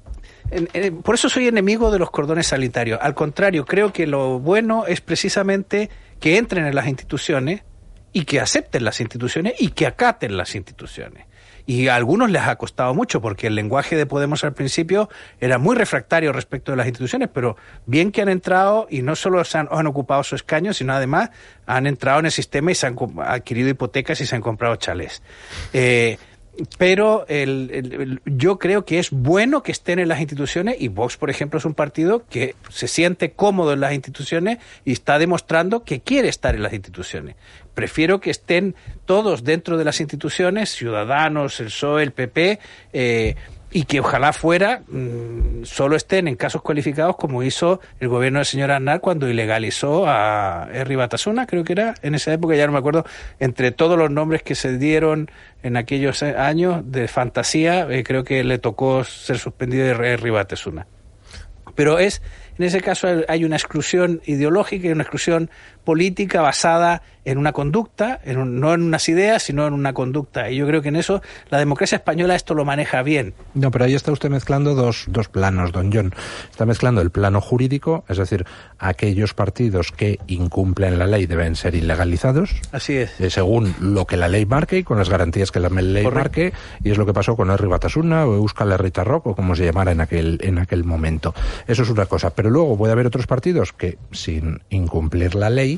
por eso soy enemigo de los cordones sanitarios. Al contrario, creo que lo bueno es precisamente que entren en las instituciones y que acepten las instituciones y que acaten las instituciones. Y a algunos les ha costado mucho porque el lenguaje de Podemos al principio era muy refractario respecto de las instituciones, pero bien que han entrado y no solo se han, han ocupado su escaño, sino además han entrado en el sistema y se han adquirido hipotecas y se han comprado chalés. Eh, Pero el, el, el, yo creo que es bueno que estén en las instituciones y Vox, por ejemplo, es un partido que se siente cómodo en las instituciones y está demostrando que quiere estar en las instituciones. Prefiero que estén todos dentro de las instituciones, Ciudadanos, el P S O E, el P P, eh, y que ojalá fuera mmm, solo estén en casos cualificados como hizo el gobierno del señor Aznar cuando ilegalizó a Herri Batasuna, creo que era, en esa época, ya no me acuerdo, entre todos los nombres que se dieron en aquellos años de fantasía, eh, creo que le tocó ser suspendido de Herri Batasuna. Pero es, en ese caso hay una exclusión ideológica y una exclusión política basada en una conducta, en un, no en unas ideas, sino en una conducta. Y yo creo que en eso la democracia española esto lo maneja bien. No, pero ahí está usted mezclando dos, dos planos, don John. Está mezclando el plano jurídico, es decir, aquellos partidos que incumplen la ley deben ser ilegalizados. Así es. Eh, según lo que la ley marque y con las garantías que la ley Correcto. marque. Y es lo que pasó con Herri Batasuna o Euskal Herritarrok o como se llamara en aquel, en aquel momento. Eso es una cosa. Pero luego puede haber otros partidos que, sin incumplir la ley,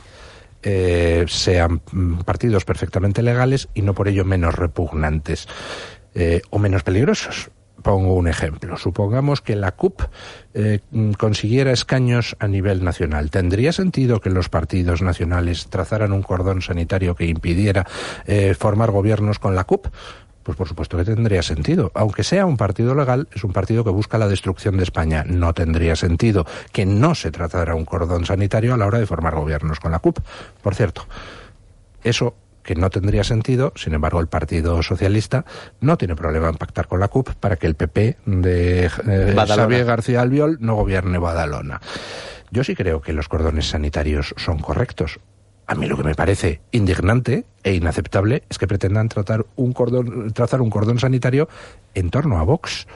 Eh, sean partidos perfectamente legales y no por ello menos repugnantes eh, o menos peligrosos. Pongo un ejemplo. Supongamos que la C U P eh, consiguiera escaños a nivel nacional. ¿Tendría sentido que los partidos nacionales trazaran un cordón sanitario que impidiera eh, formar gobiernos con la C U P? Pues por supuesto que tendría sentido. Aunque sea un partido legal, es un partido que busca la destrucción de España. No tendría sentido que no se tratara un cordón sanitario a la hora de formar gobiernos con la C U P. Por cierto, eso que no tendría sentido, sin embargo el Partido Socialista no tiene problema en pactar con la C U P para que el P P de eh, Xavier García Albiol no gobierne Badalona. Yo sí creo que los cordones sanitarios son correctos. A mí lo que me parece indignante e inaceptable es que pretendan tratar un cordón, trazar un cordón sanitario en torno a Vox.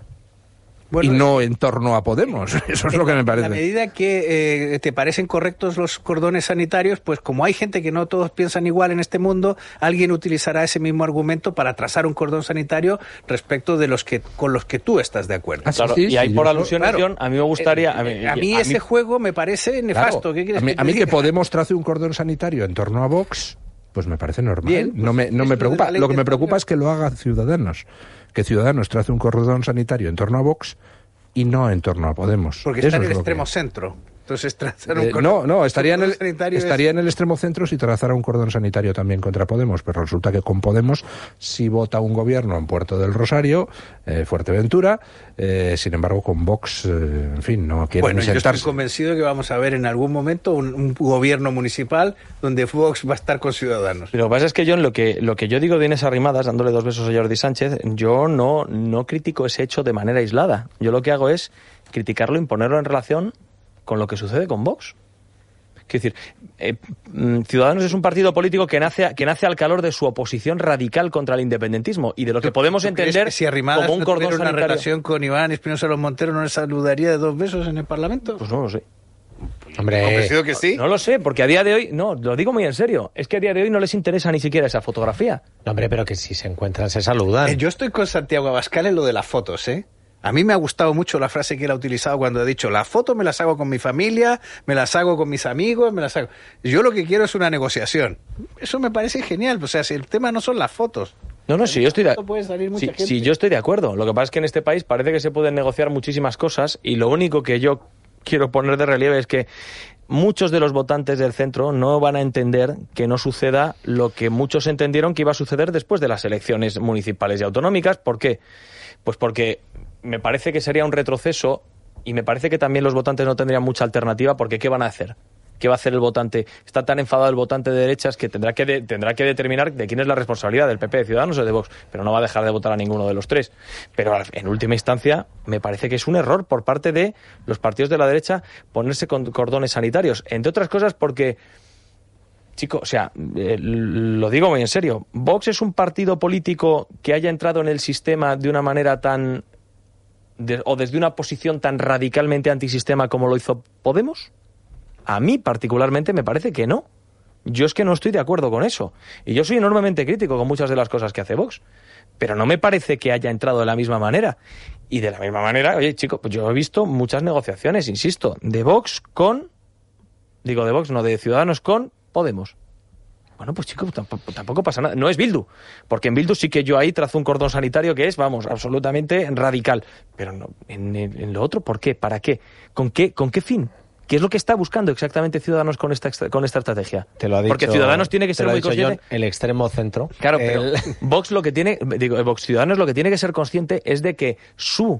Bueno, y no en torno a Podemos. Eso es lo que me parece. A medida que eh, te parecen correctos los cordones sanitarios, pues como hay gente que no todos piensan igual en este mundo, alguien utilizará ese mismo argumento para trazar un cordón sanitario respecto de los que con los que tú estás de acuerdo. Ah, claro, sí, y ahí sí, por alusión, claro, a mí me gustaría... A mí, a mí a ese mí, juego me parece nefasto. Claro, ¿Qué quieres a mí, que, a mí diga? que Podemos trace un cordón sanitario en torno a Vox, pues me parece normal. Bien, no me, no me preocupa. Lo que me preocupa es que lo haga Ciudadanos. Que Ciudadanos trace un cordón sanitario en torno a Vox y no en torno a Podemos. Porque está en el extremo que... centro. Entonces trazar un eh, cordón, no, no, estaría, en el, estaría es... en el extremo centro si trazara un cordón sanitario también contra Podemos, pero resulta que con Podemos sí vota un gobierno en Puerto del Rosario, eh, Fuerteventura, eh, sin embargo con Vox, eh, en fin, no quiere bueno, ni sentarse. Yo estoy convencido de que vamos a ver en algún momento un, un gobierno municipal donde Vox va a estar con Ciudadanos. Pero lo que pasa es que yo, lo que, lo que yo digo de Inés Arrimadas, dándole dos besos a Jordi Sánchez, yo no, no critico ese hecho de manera aislada. Yo lo que hago es criticarlo y ponerlo en relación con lo que sucede con Vox. Quiero decir, eh, Ciudadanos es un partido político que nace, que nace al calor de su oposición radical contra el independentismo y de lo que podemos entender que si Arrimadas como un cordón no sanitario. Una relación con Iván Espinosa Los Monteros, ¿no le saludaría de dos besos en el Parlamento? Pues no lo sé. Hombre, que sí. No lo sé, porque a día de hoy, no, lo digo muy en serio, es que a día de hoy no les interesa ni siquiera esa fotografía. No, hombre, pero que si se encuentran se saludan. Eh, yo estoy con Santiago Abascal en lo de las fotos, ¿eh? A mí me ha gustado mucho la frase que él ha utilizado cuando ha dicho, las fotos me las hago con mi familia, me las hago con mis amigos, me las hago... Yo lo que quiero es una negociación. Eso me parece genial. O sea, si el tema no son las fotos. No, no, sí, yo estoy de, puede salir mucha sí, gente. sí, yo estoy de acuerdo. Lo que pasa es que en este país parece que se pueden negociar muchísimas cosas y lo único que yo quiero poner de relieve es que muchos de los votantes del centro no van a entender que no suceda lo que muchos entendieron que iba a suceder después de las elecciones municipales y autonómicas. ¿Por qué? Pues porque me parece que sería un retroceso y me parece que también los votantes no tendrían mucha alternativa, porque ¿qué van a hacer? ¿Qué va a hacer el votante? Está tan enfadado el votante de derechas que tendrá que de, tendrá que determinar de quién es la responsabilidad, del P P, de Ciudadanos o de Vox, pero no va a dejar de votar a ninguno de los tres. Pero en última instancia me parece que es un error por parte de los partidos de la derecha ponerse con cordones sanitarios, entre otras cosas porque, chico, o sea, eh, lo digo muy en serio, Vox es un partido político que haya entrado en el sistema de una manera tan de, o desde una posición tan radicalmente antisistema como lo hizo Podemos. A mí particularmente me parece que no. Yo es que no estoy de acuerdo con eso. Y yo soy enormemente crítico con muchas de las cosas que hace Vox. Pero no me parece que haya entrado de la misma manera. Y de la misma manera, oye, chico, pues yo he visto muchas negociaciones, insisto, de Vox con... Digo, de Vox, no, de Ciudadanos con Podemos. Bueno, pues chico, tampoco, tampoco pasa nada. No es Bildu, porque en Bildu sí que yo ahí trazo un cordón sanitario que es, vamos, absolutamente radical. Pero no, en, en lo otro, ¿por qué? ¿Para qué? ¿Con qué, con qué fin? ¿Qué es lo que está buscando exactamente Ciudadanos con esta con esta estrategia? Te lo ha dicho, porque Ciudadanos tiene que ser muy consciente. John, el extremo centro. Claro, el... pero Vox lo que tiene, digo, Vox Ciudadanos lo que tiene que ser consciente es de que su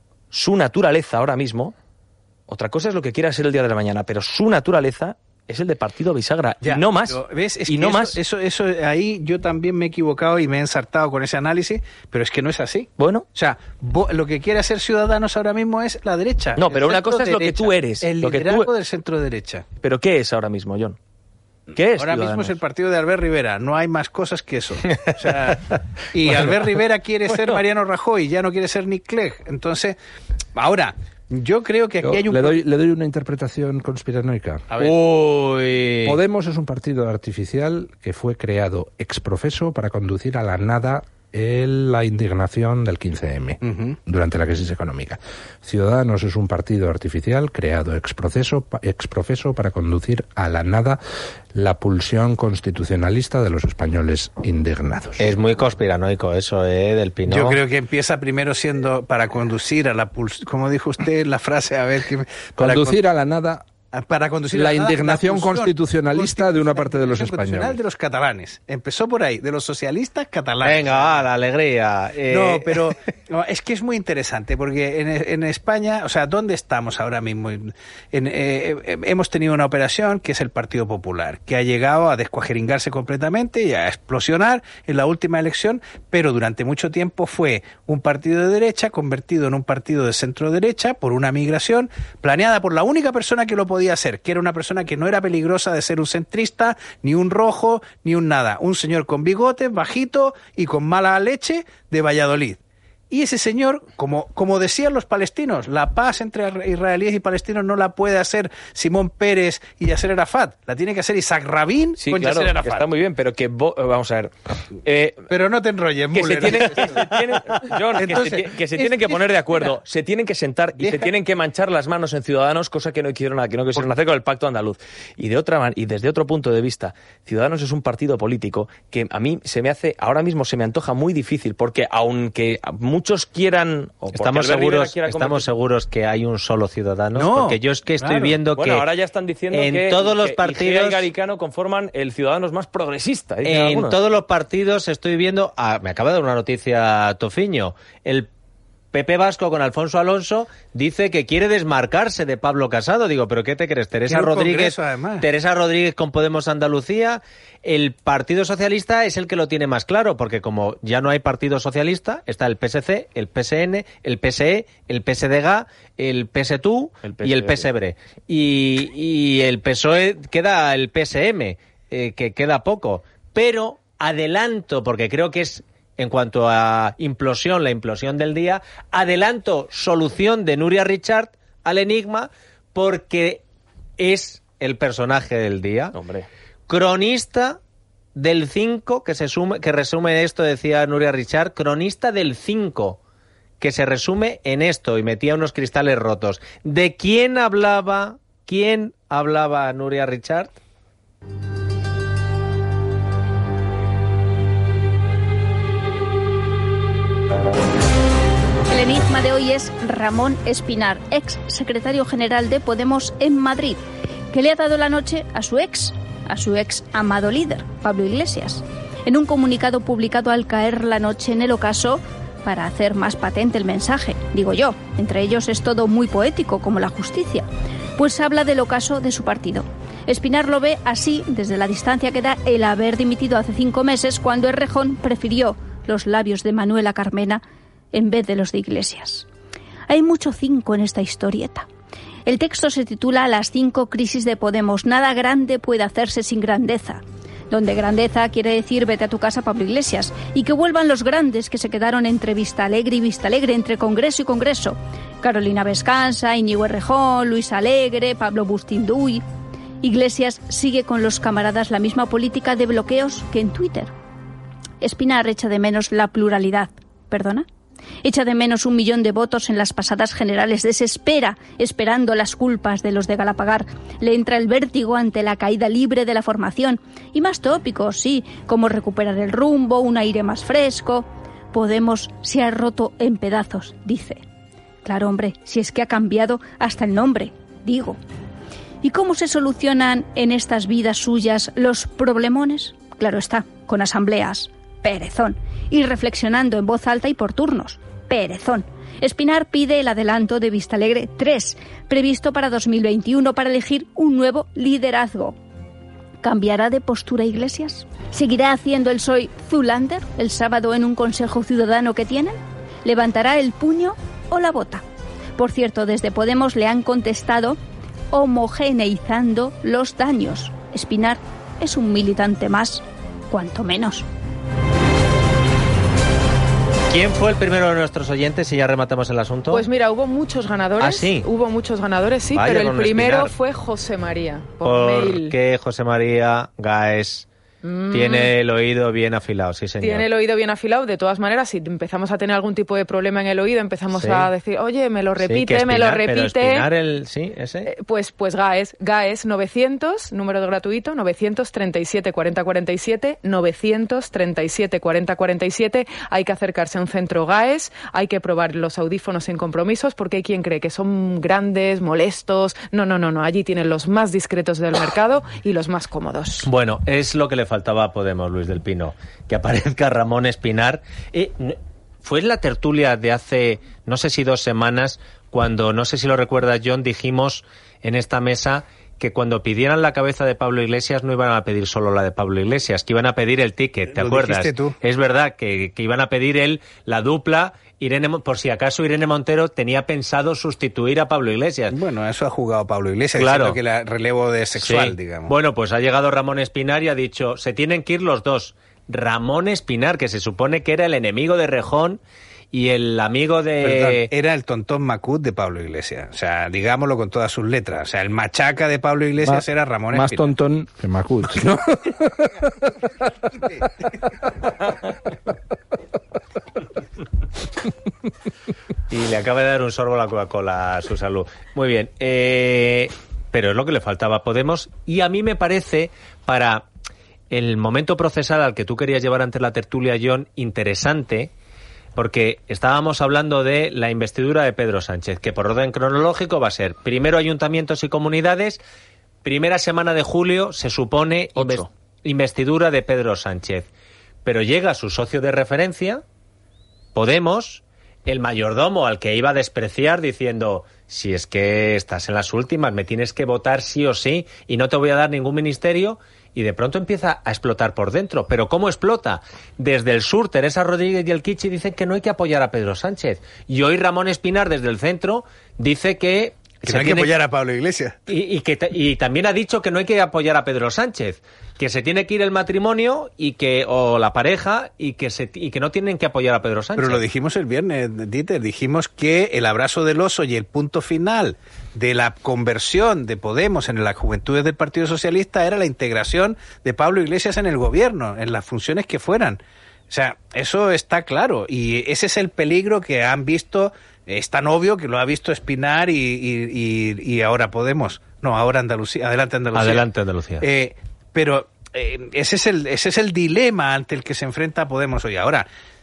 su naturaleza ahora mismo, otra cosa es lo que quiera ser el día de la mañana, pero su naturaleza es el de partido bisagra, ya, y no más. ¿ves? Es y que no eso, más. Eso, eso, ahí yo también me he equivocado y me he ensartado con ese análisis, pero es que no es así. Bueno. O sea, lo que quiere hacer Ciudadanos ahora mismo es la derecha. No, pero una cosa es lo que tú eres. El lo liderazgo que tú... del centro derecha. ¿Pero qué es ahora mismo, John? ¿Qué es Ahora Ciudadanos? mismo es el partido de Albert Rivera, no hay más cosas que eso. O sea, y bueno, Albert Rivera quiere bueno. ser Mariano Rajoy, ya no quiere ser Nick Clegg. Entonces, ahora... Yo creo que aquí Yo hay un... Le doy, le doy una interpretación conspiranoica. A ver. Uy. Podemos es un partido artificial que fue creado ex profeso para conducir a la nada en la indignación del quince eme uh-huh. durante la crisis económica. Ciudadanos es un partido artificial creado ex proceso, ex profeso para conducir a la nada la pulsión constitucionalista de los españoles indignados. Es muy conspiranoico eso, ¿eh? Del Pino. Yo creo que empieza primero siendo para conducir a la pulsión, como dijo usted la frase, a ver... Que, conducir con... a la nada... Para conducir la a la indignación nada, la constitucionalista de una parte de los españoles. De los catalanes. Empezó por ahí, de los socialistas catalanes. Venga, va, la alegría. Eh... No, pero no, es que es muy interesante porque en, en España, o sea, ¿dónde estamos ahora mismo? En, eh, hemos tenido una operación que es el Partido Popular, que ha llegado a descuajeringarse completamente y a explosionar en la última elección, pero durante mucho tiempo fue un partido de derecha convertido en un partido de centro derecha por una migración planeada por la única persona que lo podía podía ser, que era una persona que no era peligrosa de ser un centrista, ni un rojo, ni un nada. Un señor con bigotes, bajito y con mala leche de Valladolid. Y ese señor, como, como decían los palestinos, la paz entre israelíes y palestinos no la puede hacer Simón Pérez y Yasser Arafat, la tiene que hacer Isaac Rabin sí, con claro, Yasser Arafat. Está muy bien, pero que vo- vamos a ver. Eh, pero no te enrolles, que Müller. se tienen, que se tienen, John, Entonces, que se, que se es, tienen que poner de acuerdo, mira, se tienen que sentar y deja. se tienen que manchar las manos en Ciudadanos, cosa que no quisieron, que no quisieron hacer con el Pacto Andaluz. Y de otra y desde otro punto de vista, Ciudadanos es un partido político que a mí se me hace, ahora mismo se me antoja muy difícil, porque aunque muchos quieran Estamos seguros, estamos seguros que hay un solo Ciudadanos, no, porque yo es que estoy claro. viendo bueno, que ahora ya están diciendo en que todos los que partidos y Garicano conforman el Ciudadanos más progresista. En algunos. todos los partidos estoy viendo, ah, me acaba de dar una noticia Tofiño, el P P Vasco con Alfonso Alonso dice que quiere desmarcarse de Pablo Casado. Digo, ¿pero qué te crees? Teresa Rodríguez, Congreso, Teresa Rodríguez con Podemos Andalucía. El Partido Socialista es el que lo tiene más claro, porque como ya no hay Partido Socialista, está el P S C, el P S N, el P S E, el P S D G, el P S T U el y el P S B R. Y, y el P S O E queda el P S M, eh, que queda poco. Pero adelanto, porque creo que es... En cuanto a implosión, la implosión del día, adelanto solución de Nuria Richard al enigma porque es el personaje del día. Hombre. Cronista del cinco, que se sume, que resume esto, decía Nuria Richard, cronista del cinco, que se resume en esto y metía unos cristales rotos. ¿De quién hablaba? ¿Quién hablaba Nuria Richard? tema de hoy es Ramón Espinar, ex secretario general de Podemos en Madrid, que le ha dado la noche a su ex, a su ex amado líder, Pablo Iglesias. En un comunicado publicado al caer la noche en el ocaso, para hacer más patente el mensaje, digo yo, entre ellos es todo muy poético, como la justicia, pues habla del ocaso de su partido. Espinar lo ve así desde la distancia que da el haber dimitido hace cinco meses cuando Errejón prefirió los labios de Manuela Carmena en vez de los de Iglesias. Hay mucho cinco en esta historieta. El texto se titula Las cinco crisis de Podemos. Nada grande puede hacerse sin grandeza. Donde grandeza quiere decir vete a tu casa, Pablo Iglesias, y que vuelvan los grandes que se quedaron entre Vista Alegre y Vista Alegre, entre Congreso y Congreso. Carolina Vescanza, Íñigo Errejón, Luis Alegre, Pablo Bustinduy. Iglesias sigue con los camaradas la misma política de bloqueos que en Twitter. Espinar echa de menos la pluralidad. ¿Perdona? Echa de menos un millón de votos en las pasadas generales. Desespera, esperando las culpas de los de Galapagar. Le entra el vértigo ante la caída libre de la formación. Y más tópicos, sí, como recuperar el rumbo, un aire más fresco. Podemos se ha roto en pedazos, dice. Claro, hombre, si es que ha cambiado hasta el nombre, digo. ¿Y cómo se solucionan en estas vidas suyas los problemones? Claro está, con asambleas. Perezón. Y reflexionando en voz alta y por turnos. Perezón. Espinar pide el adelanto de Vista Alegre tres, previsto para dos mil veintiuno, para elegir un nuevo liderazgo. ¿Cambiará de postura Iglesias? ¿Seguirá haciendo el soy Zulander el sábado en un consejo ciudadano que tienen? ¿Levantará el puño o la bota? Por cierto, desde Podemos le han contestado homogeneizando los daños. Espinar es un militante más, cuanto menos. ¿Quién fue el primero de nuestros oyentes y ya rematamos el asunto? Pues mira, hubo muchos ganadores. ¿Ah, sí? Hubo muchos ganadores, sí, Vaya, pero el primero Espinar. fue José María, por, ¿Por mail. qué José María Gaes mm. tiene el oído bien afilado? Sí, señor. Tiene el oído bien afilado. De todas maneras, si empezamos a tener algún tipo de problema en el oído, empezamos sí. a decir, oye, me lo repite, sí, me Espinar, lo repite. Pero Espinar el, sí, ese. Eh, pues, pues Gaes, Gaes novecientos, número de gratuito, novecientos treinta y siete cuarenta cuarenta y siete, novecientos treinta y siete cuarenta cuarenta y siete. Hay que acercarse a un centro Gaes, hay que probar los audífonos sin compromisos, porque hay quien cree que son grandes, molestos. No, no, no, no. Allí tienen los más discretos del mercado y los más cómodos. Bueno, es lo que le faltaba a Podemos, Luis del Pino, que aparezca Ramón Espinar. Eh, fue en la tertulia de hace, no sé si dos semanas, cuando, no sé si lo recuerdas, John, dijimos en esta mesa que cuando pidieran la cabeza de Pablo Iglesias no iban a pedir solo la de Pablo Iglesias, que iban a pedir el ticket, ¿te lo acuerdas? dijiste tú. Es verdad que, que iban a pedir él la dupla. Irene, por si acaso Irene Montero tenía pensado sustituir a Pablo Iglesias. Bueno, eso ha jugado Pablo Iglesias, claro. diciendo que la relevo de sexual, sí. digamos. Bueno, pues ha llegado Ramón Espinar y ha dicho, se tienen que ir los dos. Ramón Espinar, que se supone que era el enemigo de Rejón y el amigo de... Perdón, era el tontón Macut de Pablo Iglesias. O sea, digámoslo con todas sus letras. O sea, el machaca de Pablo Iglesias más, era Ramón Más Espinar. tontón que Macut, ¿no? Y le acaba de dar un sorbo a la Coca-Cola a su salud. Muy bien. Eh, pero es lo que le faltaba a Podemos. Y a mí me parece, para el momento procesal al que tú querías llevar ante la tertulia, John, interesante, porque estábamos hablando de la investidura de Pedro Sánchez, que por orden cronológico va a ser primero ayuntamientos y comunidades, primera semana de julio, se supone, inves- investidura de Pedro Sánchez. Pero llega su socio de referencia, Podemos, el mayordomo al que iba a despreciar diciendo, si es que estás en las últimas, me tienes que votar sí o sí y no te voy a dar ningún ministerio, y de pronto empieza a explotar por dentro. ¿Pero cómo explota? Desde el sur, Teresa Rodríguez y el Kichi dicen que no hay que apoyar a Pedro Sánchez. Y hoy Ramón Espinar, desde el centro, dice que... Que no hay que apoyar a Pablo Iglesias. Y, y, que t- y también ha dicho que no hay que apoyar a Pedro Sánchez, que se tiene que ir el matrimonio y que o la pareja y que se y que no tienen que apoyar a Pedro Sánchez. Pero lo dijimos el viernes, Dieter, dijimos que el abrazo del oso y el punto final de la conversión de Podemos en las juventudes del Partido Socialista era la integración de Pablo Iglesias en el gobierno, en las funciones que fueran. O sea, eso está claro y ese es el peligro que han visto. Es tan obvio que lo ha visto Espinar y, y, y, y ahora Podemos. No, ahora Andalucía. Adelante Andalucía. Adelante Andalucía. Eh, pero eh, ese es el ese es el dilema ante el que se enfrenta Podemos hoy. Ahora,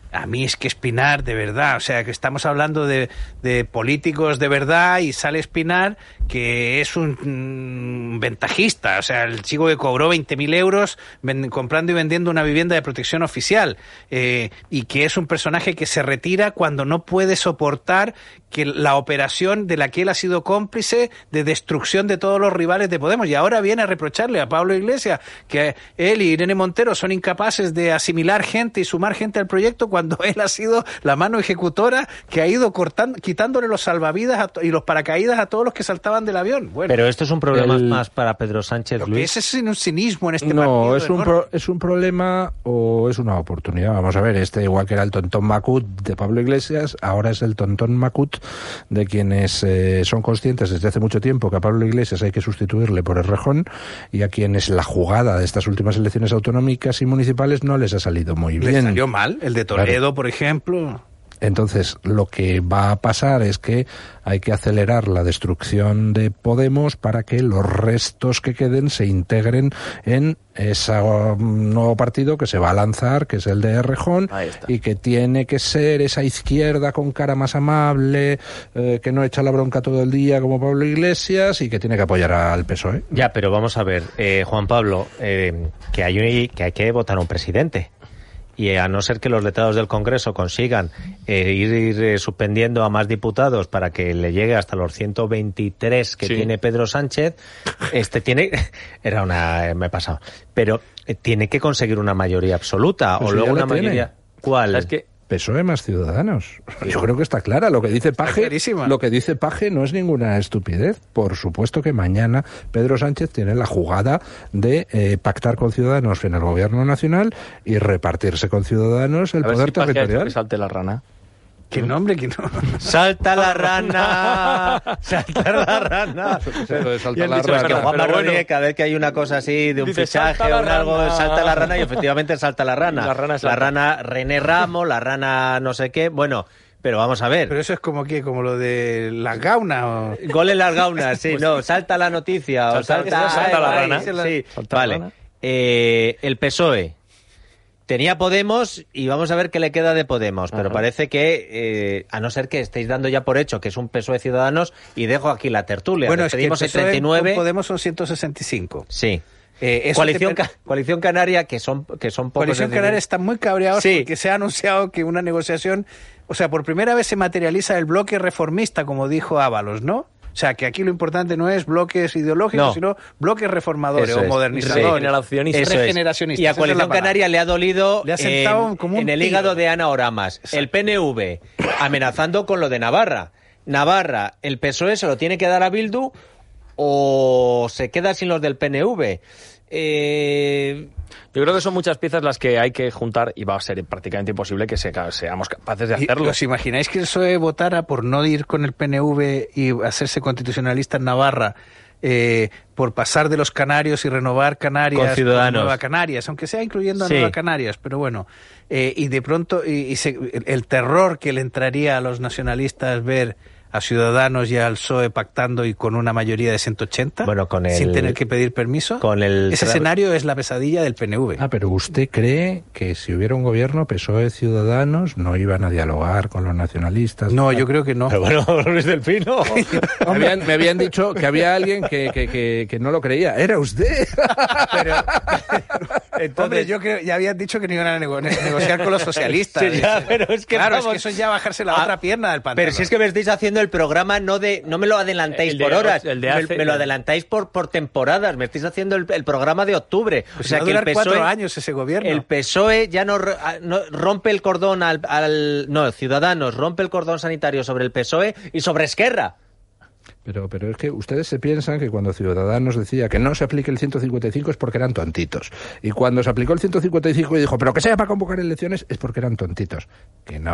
A mí es que Espinar, de verdad, o sea, que estamos hablando de, de políticos de verdad y sale Espinar, que es un mm, ventajista, o sea, el chico que cobró veinte mil euros ven, comprando y vendiendo una vivienda de protección oficial, eh, y que es un personaje que se retira cuando no puede soportar que la operación de la que él ha sido cómplice de destrucción de todos los rivales de Podemos, y ahora viene a reprocharle a Pablo Iglesias que él y Irene Montero son incapaces de asimilar gente y sumar gente al proyecto, cuando él ha sido la mano ejecutora que ha ido cortando, quitándole los salvavidas a to- y los paracaídas a todos los que saltaban del avión. Bueno, pero esto es un problema el... más para Pedro Sánchez, lo Luis. que es, es un cinismo en este no, partido. No, es un, pro, es un problema o es una oportunidad. Vamos a ver, este igual que era el tontón Macut de Pablo Iglesias, ahora es el tontón Macut de quienes eh, son conscientes desde hace mucho tiempo que a Pablo Iglesias hay que sustituirle por Errejón, y a quienes la jugada de estas últimas elecciones autonómicas y municipales no les ha salido muy bien. ¿Les salió mal? El de Toledo, claro. por ejemplo. Entonces, lo que va a pasar es que hay que acelerar la destrucción de Podemos para que los restos que queden se integren en ese um, nuevo partido que se va a lanzar, que es el de Errejón, y que tiene que ser esa izquierda con cara más amable, eh, que no echa la bronca todo el día como Pablo Iglesias, y que tiene que apoyar al P S O E. Ya, pero vamos a ver, eh, Juan Pablo, eh, que, hay, que hay que votar a un presidente. Y a no ser que los letrados del Congreso consigan eh, ir, ir eh, suspendiendo a más diputados para que le llegue hasta los ciento veintitrés que sí. tiene Pedro Sánchez, este tiene... Era una... me he pasado. Pero eh, tiene que conseguir una mayoría absoluta, pues o luego una mayoría... ¿Cuál? Es que P S O E más Ciudadanos. Yo creo que está clara. Lo que dice Paje, lo que dice Paje no es ninguna estupidez. Por supuesto que mañana Pedro Sánchez tiene la jugada de eh, pactar con Ciudadanos en el gobierno nacional y repartirse con Ciudadanos el A ver poder si Paje territorial. que salte la rana. ¿Qué nombre? ¿Qué no? ¡Salta la rana! ¡Salta la rana! Salta la rana. Que Juan bueno. Rodríguez, cada vez que hay una cosa así de un Dice, fichaje o algo, salta la rana, y efectivamente salta la rana. La rana, la rana René Ramos, la rana no sé qué. Bueno, pero vamos a ver. Pero eso es como que, como lo de las gaunas. O... Gol en las gaunas, sí, no. Salta la noticia o salta, salta, salta la rana. Sí, salta vale. la rana. Eh, el P S O E. Tenía Podemos y vamos a ver qué le queda de Podemos, pero Ajá. parece que, eh, a no ser que estéis dando ya por hecho que es un P S O E Ciudadanos, y dejo aquí la tertulia. Bueno, es que el P S O E treinta y nueve. con Podemos son ciento sesenta y cinco. Sí. Eh, Coalición, te... Coalición Canaria, que son, que son pocos. Coalición Canaria está muy cabreados sí. porque se ha anunciado que una negociación, o sea, por primera vez se materializa el bloque reformista, como dijo Ábalos, ¿no? O sea, que aquí lo importante no es bloques ideológicos, no. sino bloques reformadores Eso o es. modernizadores. Regeneracionistas. Regeneracionistas. Y a Coalición Canaria le ha dolido le ha sentado eh, como un en el hígado de Ana Oramas. Exacto. El P N V amenazando con lo de Navarra. Navarra, el P S O E se lo tiene que dar a Bildu o se queda sin los del P N V. Eh... Yo creo que son muchas piezas las que hay que juntar y va a ser prácticamente imposible que se, seamos capaces de hacerlo. ¿Os imagináis que el P S O E votara por no ir con el P N V y hacerse constitucionalista en Navarra, eh, por pasar de los canarios y renovar Canarias con Ciudadanos, Nueva Canarias, aunque sea incluyendo a sí. Nueva Canarias, pero bueno, eh, y de pronto y, y se, el, el terror que le entraría a los nacionalistas ver a Ciudadanos y al P S O E pactando y con una mayoría de ciento ochenta, bueno, con el, sin tener que pedir permiso. Con el Ese escenario es la pesadilla del P N V. Ah, pero ¿usted cree que si hubiera un gobierno P S O E Ciudadanos no iban a dialogar con los nacionalistas? No, yo creo que no. Pero bueno, Luis del Pino. me, habían, me habían dicho que había alguien que, que, que, que no lo creía. Era usted. Pero, entonces, hombre, yo creo, ya habían dicho que no iban a nego negociar con los socialistas. Sí, ya, pero es que claro, vamos, es que eso es ya bajarse la ah, otra pierna del pantalón. Pero si es que me estáis haciendo el programa, no de no me lo adelantáis el por de, horas, el de hace, me, me lo adelantáis por, por temporadas, me estáis haciendo el, el programa de octubre. Pues o sea va que a durar el P S O E, cuatro años ese gobierno. El P S O E ya no, no rompe el cordón al, al... No, Ciudadanos rompe el cordón sanitario sobre el P S O E y sobre Esquerra. Pero, pero es que ustedes se piensan que cuando Ciudadanos decía que no se aplique el ciento cincuenta y cinco es porque eran tontitos. Y cuando se aplicó el ciento cincuenta y cinco y dijo, pero que sea para convocar elecciones, es porque eran tontitos. Que no,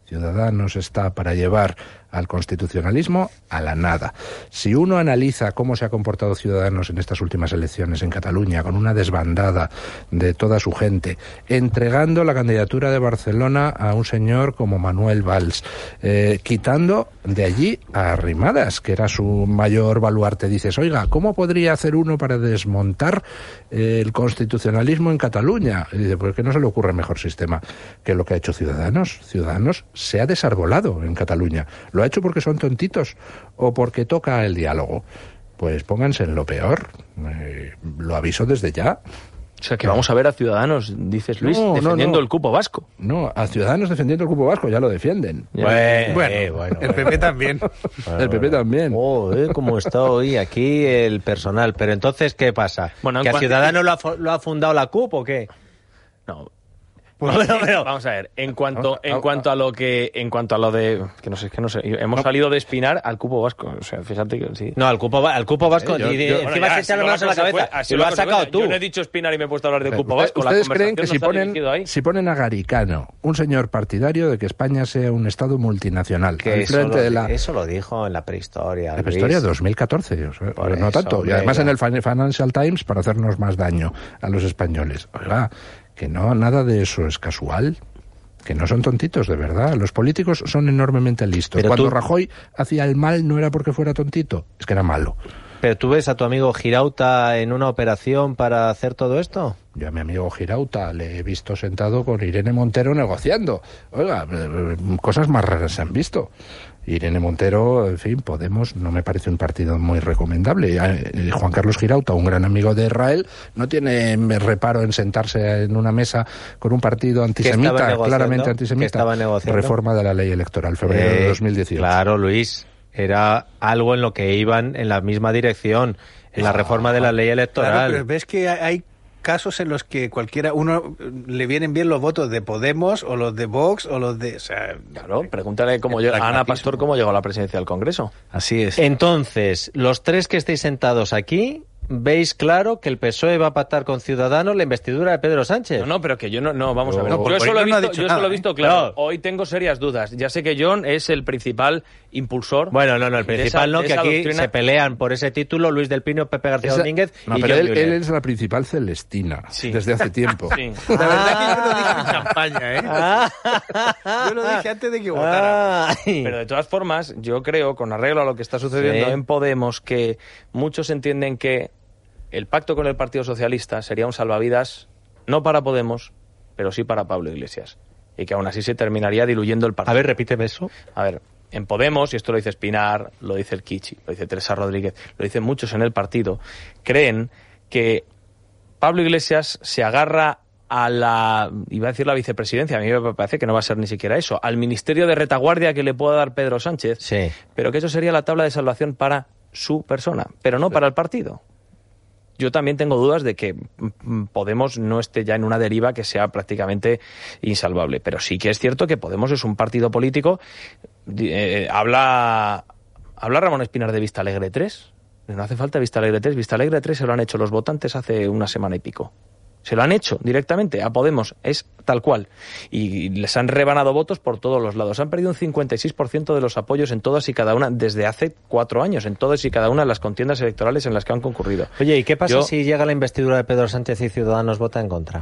Ciudadanos está para llevar al constitucionalismo a la nada. Si uno analiza cómo se ha comportado Ciudadanos en estas últimas elecciones en Cataluña, con una desbandada de toda su gente, entregando la candidatura de Barcelona a un señor como Manuel Valls, eh, quitando de allí a Arrimadas, que era su mayor baluarte, dices, oiga, ¿cómo podría hacer uno para desmontar eh, el constitucionalismo en Cataluña? Y dice, pues que no se le ocurre mejor sistema que lo que ha hecho Ciudadanos. Ciudadanos se ha desarbolado en Cataluña. ¿Lo ha hecho porque son tontitos o porque toca el diálogo? Pues pónganse en lo peor. Eh, lo aviso desde ya. O sea, que vamos a ver a Ciudadanos, dices Luis, No, no, defendiendo no. el cupo vasco. No, a Ciudadanos defendiendo el cupo vasco ya lo defienden. Bueno, Bueno, eh, bueno, el P P también. El P P también. Oh, eh, como está hoy aquí el personal. Pero entonces, ¿qué pasa? Bueno, en ¿Que a cuan- Ciudadanos lo ha, fu- lo ha fundado la C U P o qué? No. Pues, bueno, pero- Vamos a ver, en cuanto en cuanto a lo que en cuanto a lo de que no sé, que no sé, hemos salido de Espinar al cupo vasco, o sea, fíjate que sí. No, al cupo, va- al cupo vasco, Eh, yo- y- y yo- encima Bueno, ya, se echa si las manos en la lo cabeza. fue- así Y lo has fue, sacado tú. Yo no he dicho Espinar y me he puesto a hablar de cupo Usted- vasco. La ¿Ustedes creen que conversación si no se ha ponen, dirigido ahí. si ponen a Garicano, un señor partidario de que España sea un Estado multinacional, Que al eso, frente lo, de la... eso lo dijo en la prehistoria. La Luis. prehistoria dos mil catorce, o sea, Por no eso, tanto. Y hombre, además ya. en el Fin- Financial Times para hacernos más daño a los españoles. Oiga, que no, nada de eso es casual. Que no son tontitos, de verdad. Los políticos son enormemente listos. Pero Cuando tú- Rajoy hacía el mal no era porque fuera tontito, es que era malo. Pero tú ves a tu amigo Girauta en una operación para hacer todo esto. Yo a mi amigo Girauta le he visto sentado con Irene Montero negociando. Oiga, eh, eh, cosas más raras se han visto. Irene Montero, en fin, Podemos no me parece un partido muy recomendable. Eh, Juan Carlos Girauta, un gran amigo de Israel, no tiene reparo en sentarse en una mesa con un partido antisemita, negociando? claramente ¿Qué antisemita. estaba negociando? Reforma de la ley electoral, febrero de Eh, dos mil dieciocho. Claro, Luis. Era algo en lo que iban en la misma dirección, en la reforma de la ley electoral. Claro, pero ves que hay casos en los que cualquiera, uno le vienen bien los votos de Podemos o los de Vox o los de... O sea, Claro, pregúntale cómo llegó, a Ana pragmatismo. Pastor cómo llegó a la presidencia del Congreso. Así es. Entonces, los tres que estáis sentados aquí, veis claro que el P S O E va a pactar con Ciudadanos la investidura de Pedro Sánchez. No, no, pero que yo no, no vamos a ver. No, por yo solo he no ha visto, dicho yo nada, solo he visto ¿eh? claro. No. Hoy tengo serias dudas. Ya sé que John es el principal impulsor. Bueno, no, no, el de principal esa- no, de que esa aquí doctrina. se pelean por ese título Luis del Pino, Pepe García Esa- Domínguez no, y pero John él, Muller. él es la principal Celestina, Sí. desde hace tiempo. Sí. La verdad que yo no lo dije en campaña, ¿eh? Yo lo dije antes de que votara. Ay. Pero de todas formas, yo creo, con arreglo a lo que está sucediendo Sí. en Podemos, que muchos entienden que el pacto con el Partido Socialista sería un salvavidas, no para Podemos, pero sí para Pablo Iglesias. Y que aún así se terminaría diluyendo el partido. A ver, repíteme eso. A ver, en Podemos, y esto lo dice Espinar, lo dice el Kichi, lo dice Teresa Rodríguez, lo dicen muchos en el partido, creen que Pablo Iglesias se agarra a la, iba a decir la vicepresidencia, a mí me parece que no va a ser ni siquiera eso, al ministerio de retaguardia que le pueda dar Pedro Sánchez, Sí. pero que eso sería la tabla de salvación para su persona, pero no para el partido. Yo también tengo dudas de que mm, Podemos no esté ya en una deriva que sea prácticamente insalvable. Pero sí que es cierto que Podemos es un partido político. Eh, habla, habla Ramón Espinar de Vista Alegre tres. No hace falta Vista Alegre tres. Vista Alegre tres se lo han hecho los votantes hace una semana y pico. Se lo han hecho directamente a Podemos, es tal cual. Y les han rebanado votos por todos los lados. Han perdido un cincuenta y seis por ciento de los apoyos en todas y cada una, desde hace cuatro años, en todas y cada una de las contiendas electorales en las que han concurrido. Oye, ¿y qué pasa Yo- si llega la investidura de Pedro Sánchez y Ciudadanos vota en contra?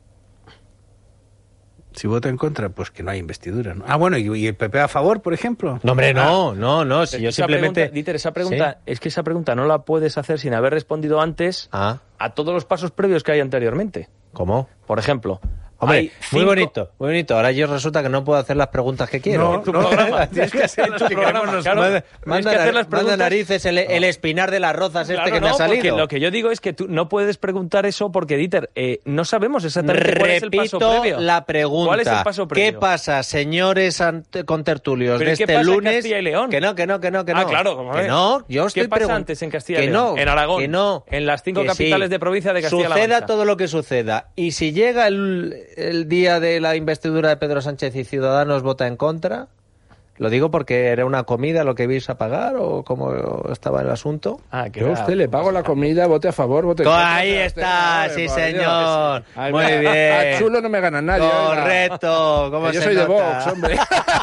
Si vota en contra, pues que no hay investidura, ¿no? Ah, bueno, ¿y, y el P P a favor, por ejemplo? No, hombre, Ah, no, no, no. Si yo Esa simplemente... pregunta, Dieter, esa pregunta, es que esa pregunta no la puedes hacer sin haber respondido antes Ah, a todos los pasos previos que hay anteriormente. ¿cómo? Por ejemplo, Hombre, hay muy cinco- bonito, muy bonito. Ahora yo resulta que no puedo hacer las preguntas que quiero. No, tu no, programa. tienes que hacer Tu lo que programa, queremos claro. Manda, Tienes manda que hacer nar- las manda preguntas. narices el, el espinar de las rozas este Claro, que me no, ha porque salido. lo que yo digo es que tú no puedes preguntar eso porque, Dieter, eh, no sabemos exactamente cuál es el paso Repito previo. la pregunta. ¿Cuál es el paso previo? ¿Qué pasa, señores ante- contertulios ¿Pero de qué este pasa en lunes? Castilla y León? Que no, que no, que no, que no. Ah, claro, como que ves. no. Yo estoy ¿Qué pasa pregun- antes en Castilla y que León? no, En Aragón. que no, En las cinco que capitales sí. de provincia de Castilla-La Mancha. Suceda todo lo que suceda. Y si llega el, el día de la investidura de Pedro Sánchez y Ciudadanos vota en contra, Lo digo porque era una comida lo que ibais a pagar o cómo estaba el asunto. Ah, que Yo a usted le pago la comida, vote a favor, vote en contra. Ahí está, sí señor. Ay, Muy mira, bien. A chulo no me gana nadie. Correcto. ¿Cómo Que yo se soy de nota? Vox, hombre.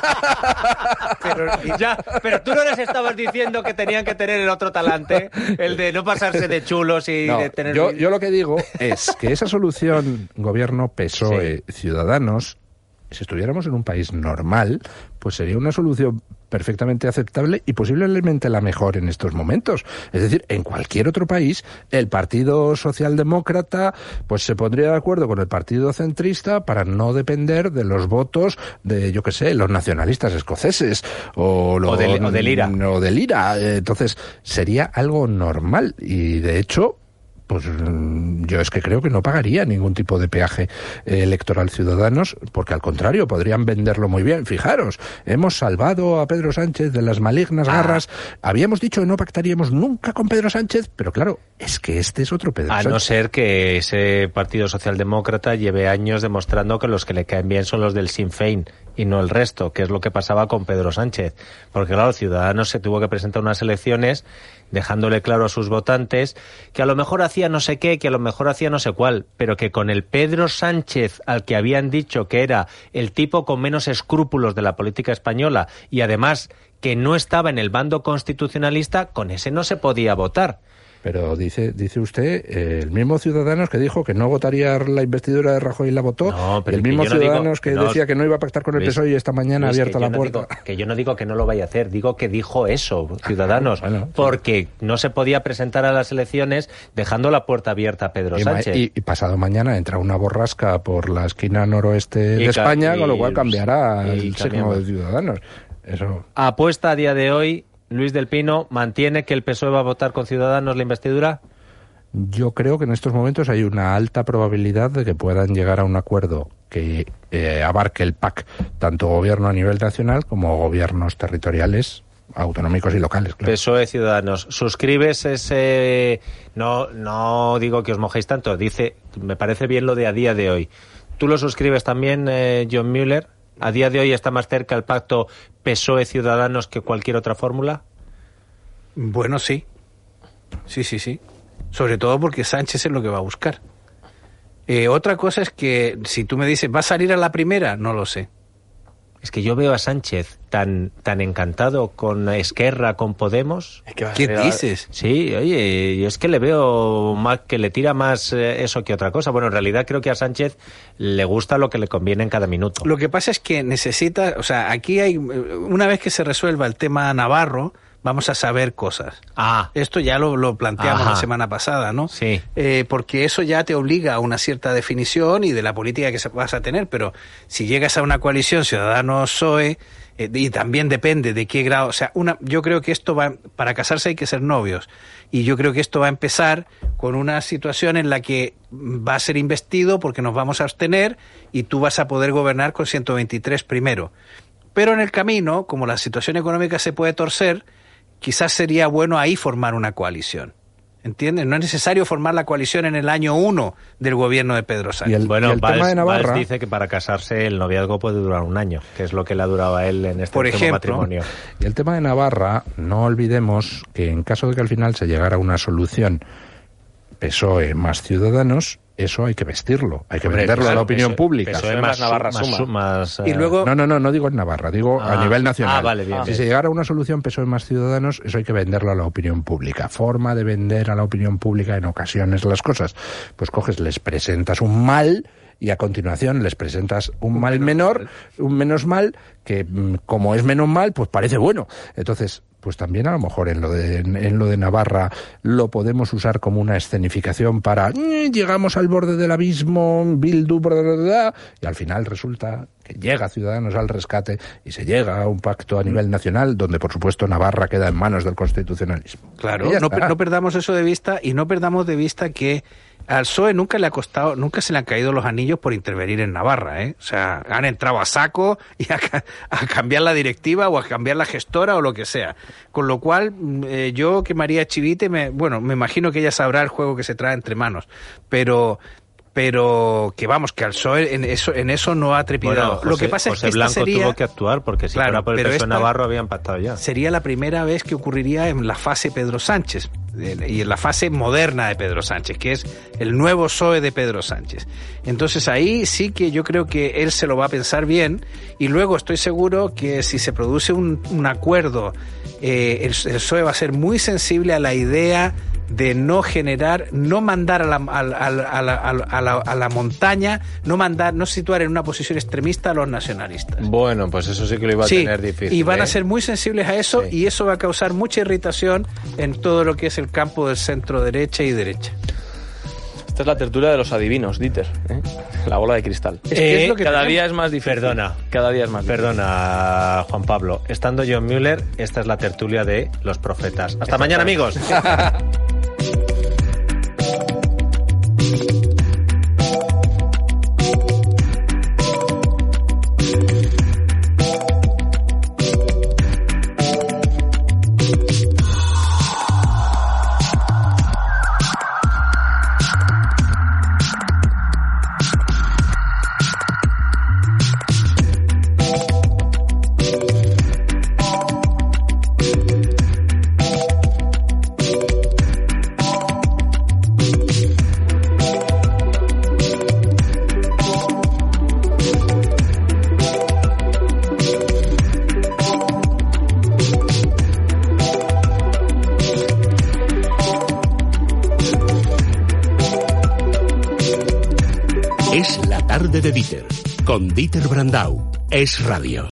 Pero, ya, pero tú no les estabas diciendo que tenían que tener el otro talante, el de no pasarse de chulos y No, de tener... yo, yo lo que digo es que esa solución, gobierno, P S O E, sí. Ciudadanos, si estuviéramos en un país normal, pues sería una solución perfectamente aceptable y posiblemente la mejor en estos momentos. Es decir, en cualquier otro país, el Partido Socialdemócrata pues se pondría de acuerdo con el Partido Centrista para no depender de los votos de, yo qué sé, los nacionalistas escoceses o, lo, o, del, o del IRA. O del IRA. Entonces, sería algo normal y, de hecho, pues yo es que creo que no pagaría ningún tipo de peaje eh, electoral Ciudadanos, porque al contrario, podrían venderlo muy bien. Fijaros, hemos salvado a Pedro Sánchez de las malignas ah. garras. Habíamos dicho que no pactaríamos nunca con Pedro Sánchez, pero claro, es que este es otro Pedro a Sánchez. A no ser que ese Partido Socialdemócrata lleve años demostrando que los que le caen bien son los del Sinn Féin y no el resto, que es lo que pasaba con Pedro Sánchez. Porque claro, Ciudadanos se tuvo que presentar unas elecciones dejándole claro a sus votantes que a lo mejor hacía no sé qué, que a lo mejor hacía no sé cuál, pero que con el Pedro Sánchez al que habían dicho que era el tipo con menos escrúpulos de la política española y además que no estaba en el bando constitucionalista, con ese no se podía votar. Pero dice dice usted, eh, el mismo Ciudadanos que dijo que no votaría la investidura de Rajoy y la votó, no, pero el mismo que no Ciudadanos digo, que no, decía que no iba a pactar con el Luis, P S O E y esta mañana Luis, abierta la no puerta. Digo, que yo no digo que no lo vaya a hacer, digo que dijo eso, Ciudadanos, bueno, porque sí. no se podía presentar a las elecciones dejando la puerta abierta a Pedro y Sánchez. Y, y pasado mañana entra una borrasca por la esquina noroeste de España, y, con lo cual cambiará el signo de Ciudadanos. Eso. Apuesta a día de hoy, Luis del Pino, ¿mantiene que el P S O E va a votar con Ciudadanos la investidura? Yo creo que en estos momentos hay una alta probabilidad de que puedan llegar a un acuerdo que eh, abarque el P A C, tanto gobierno a nivel nacional como gobiernos territoriales, autonómicos y locales. Claro. P S O E Ciudadanos. ¿Suscribes ese...? No, no digo que os mojéis tanto, dice, me parece bien lo de a día de hoy. ¿Tú lo suscribes también, eh, John Mueller? ¿A día de hoy está más cerca el pacto P S O E Ciudadanos que cualquier otra fórmula? Bueno, sí. Sí, sí, sí. Sobre todo porque Sánchez es lo que va a buscar. Eh, otra cosa es que si tú me dices, ¿va a salir a la primera? No lo sé. Es que yo veo a Sánchez tan tan encantado con Esquerra, con Podemos. ¿Qué, ¿Qué dices? Sí, oye, yo es que le veo más que le tira más eso que otra cosa. Bueno, en realidad creo que a Sánchez le gusta lo que le conviene en cada minuto. Lo que pasa es que necesita, o sea, aquí hay, una vez que se resuelva el tema Navarro, vamos a saber cosas. Ah. Esto ya lo, lo planteamos Ajá. la semana pasada, ¿no? Sí. Eh, porque eso ya te obliga a una cierta definición y de la política que vas a tener, pero si llegas a una coalición Ciudadanos-P S O E, eh, y también depende de qué grado, o sea, una, yo creo que esto va, para casarse hay que ser novios, y yo creo que esto va a empezar con una situación en la que va a ser investido porque nos vamos a abstener y tú vas a poder gobernar con ciento veintitrés primero. Pero en el camino, como la situación económica se puede torcer, quizás sería bueno ahí formar una coalición. ¿Entiendes? No es necesario formar la coalición en el año uno del gobierno de Pedro Sánchez. Y el, bueno, y el Valls, tema de Navarra... Valls dice que para casarse el noviazgo puede durar un año, que es lo que le ha durado a él en este Por último ejemplo, matrimonio. Y el tema de Navarra, no olvidemos que en caso de que al final se llegara a una solución P S O E más Ciudadanos, eso hay que vestirlo, hay que Hombre, venderlo a la opinión P S O E, pública. P S O E más Navarra suma. Más, más, y luego... No, no, no, no digo en Navarra, digo ah, a nivel nacional. Ah, vale, bien, si bien. se llegara a una solución P S O E más Ciudadanos, eso hay que venderlo a la opinión pública. Forma de vender a la opinión pública en ocasiones las cosas. Pues coges, les presentas un mal y a continuación les presentas un, un mal menor, un menos mal, que como es menos mal, pues parece bueno. Entonces, pues también a lo mejor en lo de en lo de Navarra lo podemos usar como una escenificación para eh, llegamos al borde del abismo, Bildu, bla, bla, bla, y al final resulta que llega Ciudadanos al rescate y se llega a un pacto a nivel nacional donde por supuesto Navarra queda en manos del constitucionalismo. Claro, no, no perdamos eso de vista y no perdamos de vista que al P S O E nunca le ha costado, nunca se le han caído los anillos por intervenir en Navarra, ¿eh? O sea, han entrado a saco y a, a cambiar la directiva o a cambiar la gestora o lo que sea. Con lo cual, eh, yo que María Chivite, me, bueno, me imagino que ella sabrá el juego que se trae entre manos, pero pero que vamos, que al P S O E en eso, en eso no ha trepidado. Bueno, José, Lo que pasa José es que Blanco sería, tuvo que actuar, porque si claro, fuera por el pero P S O E esta Navarro habían pactado ya. Sería la primera vez que ocurriría en la fase Pedro Sánchez, y en la fase moderna de Pedro Sánchez, que es el nuevo P S O E de Pedro Sánchez. Entonces ahí sí que yo creo que él se lo va a pensar bien, y luego estoy seguro que si se produce un, un acuerdo, eh, el, el P S O E va a ser muy sensible a la idea de no generar, no mandar a la, a, la, a, la, a, la, a la montaña, no mandar, no situar en una posición extremista a los nacionalistas. Bueno, pues eso sí que lo iba a sí, tener difícil. Y van ¿eh? a ser muy sensibles a eso, sí. Y eso va a causar mucha irritación en todo lo que es el campo del centro derecha y derecha. Esta es la tertulia de los adivinos, Dieter, ¿eh? La bola de cristal. Es Eh, que es lo que cada tenemos... día es más difícil. Perdona. Cada día es más difícil. Perdona, Juan Pablo. Estando John Mueller, esta es la tertulia de los profetas. Hasta mañana, amigos. Es la tarde de Dieter, con Dieter Brandau. Es Radio.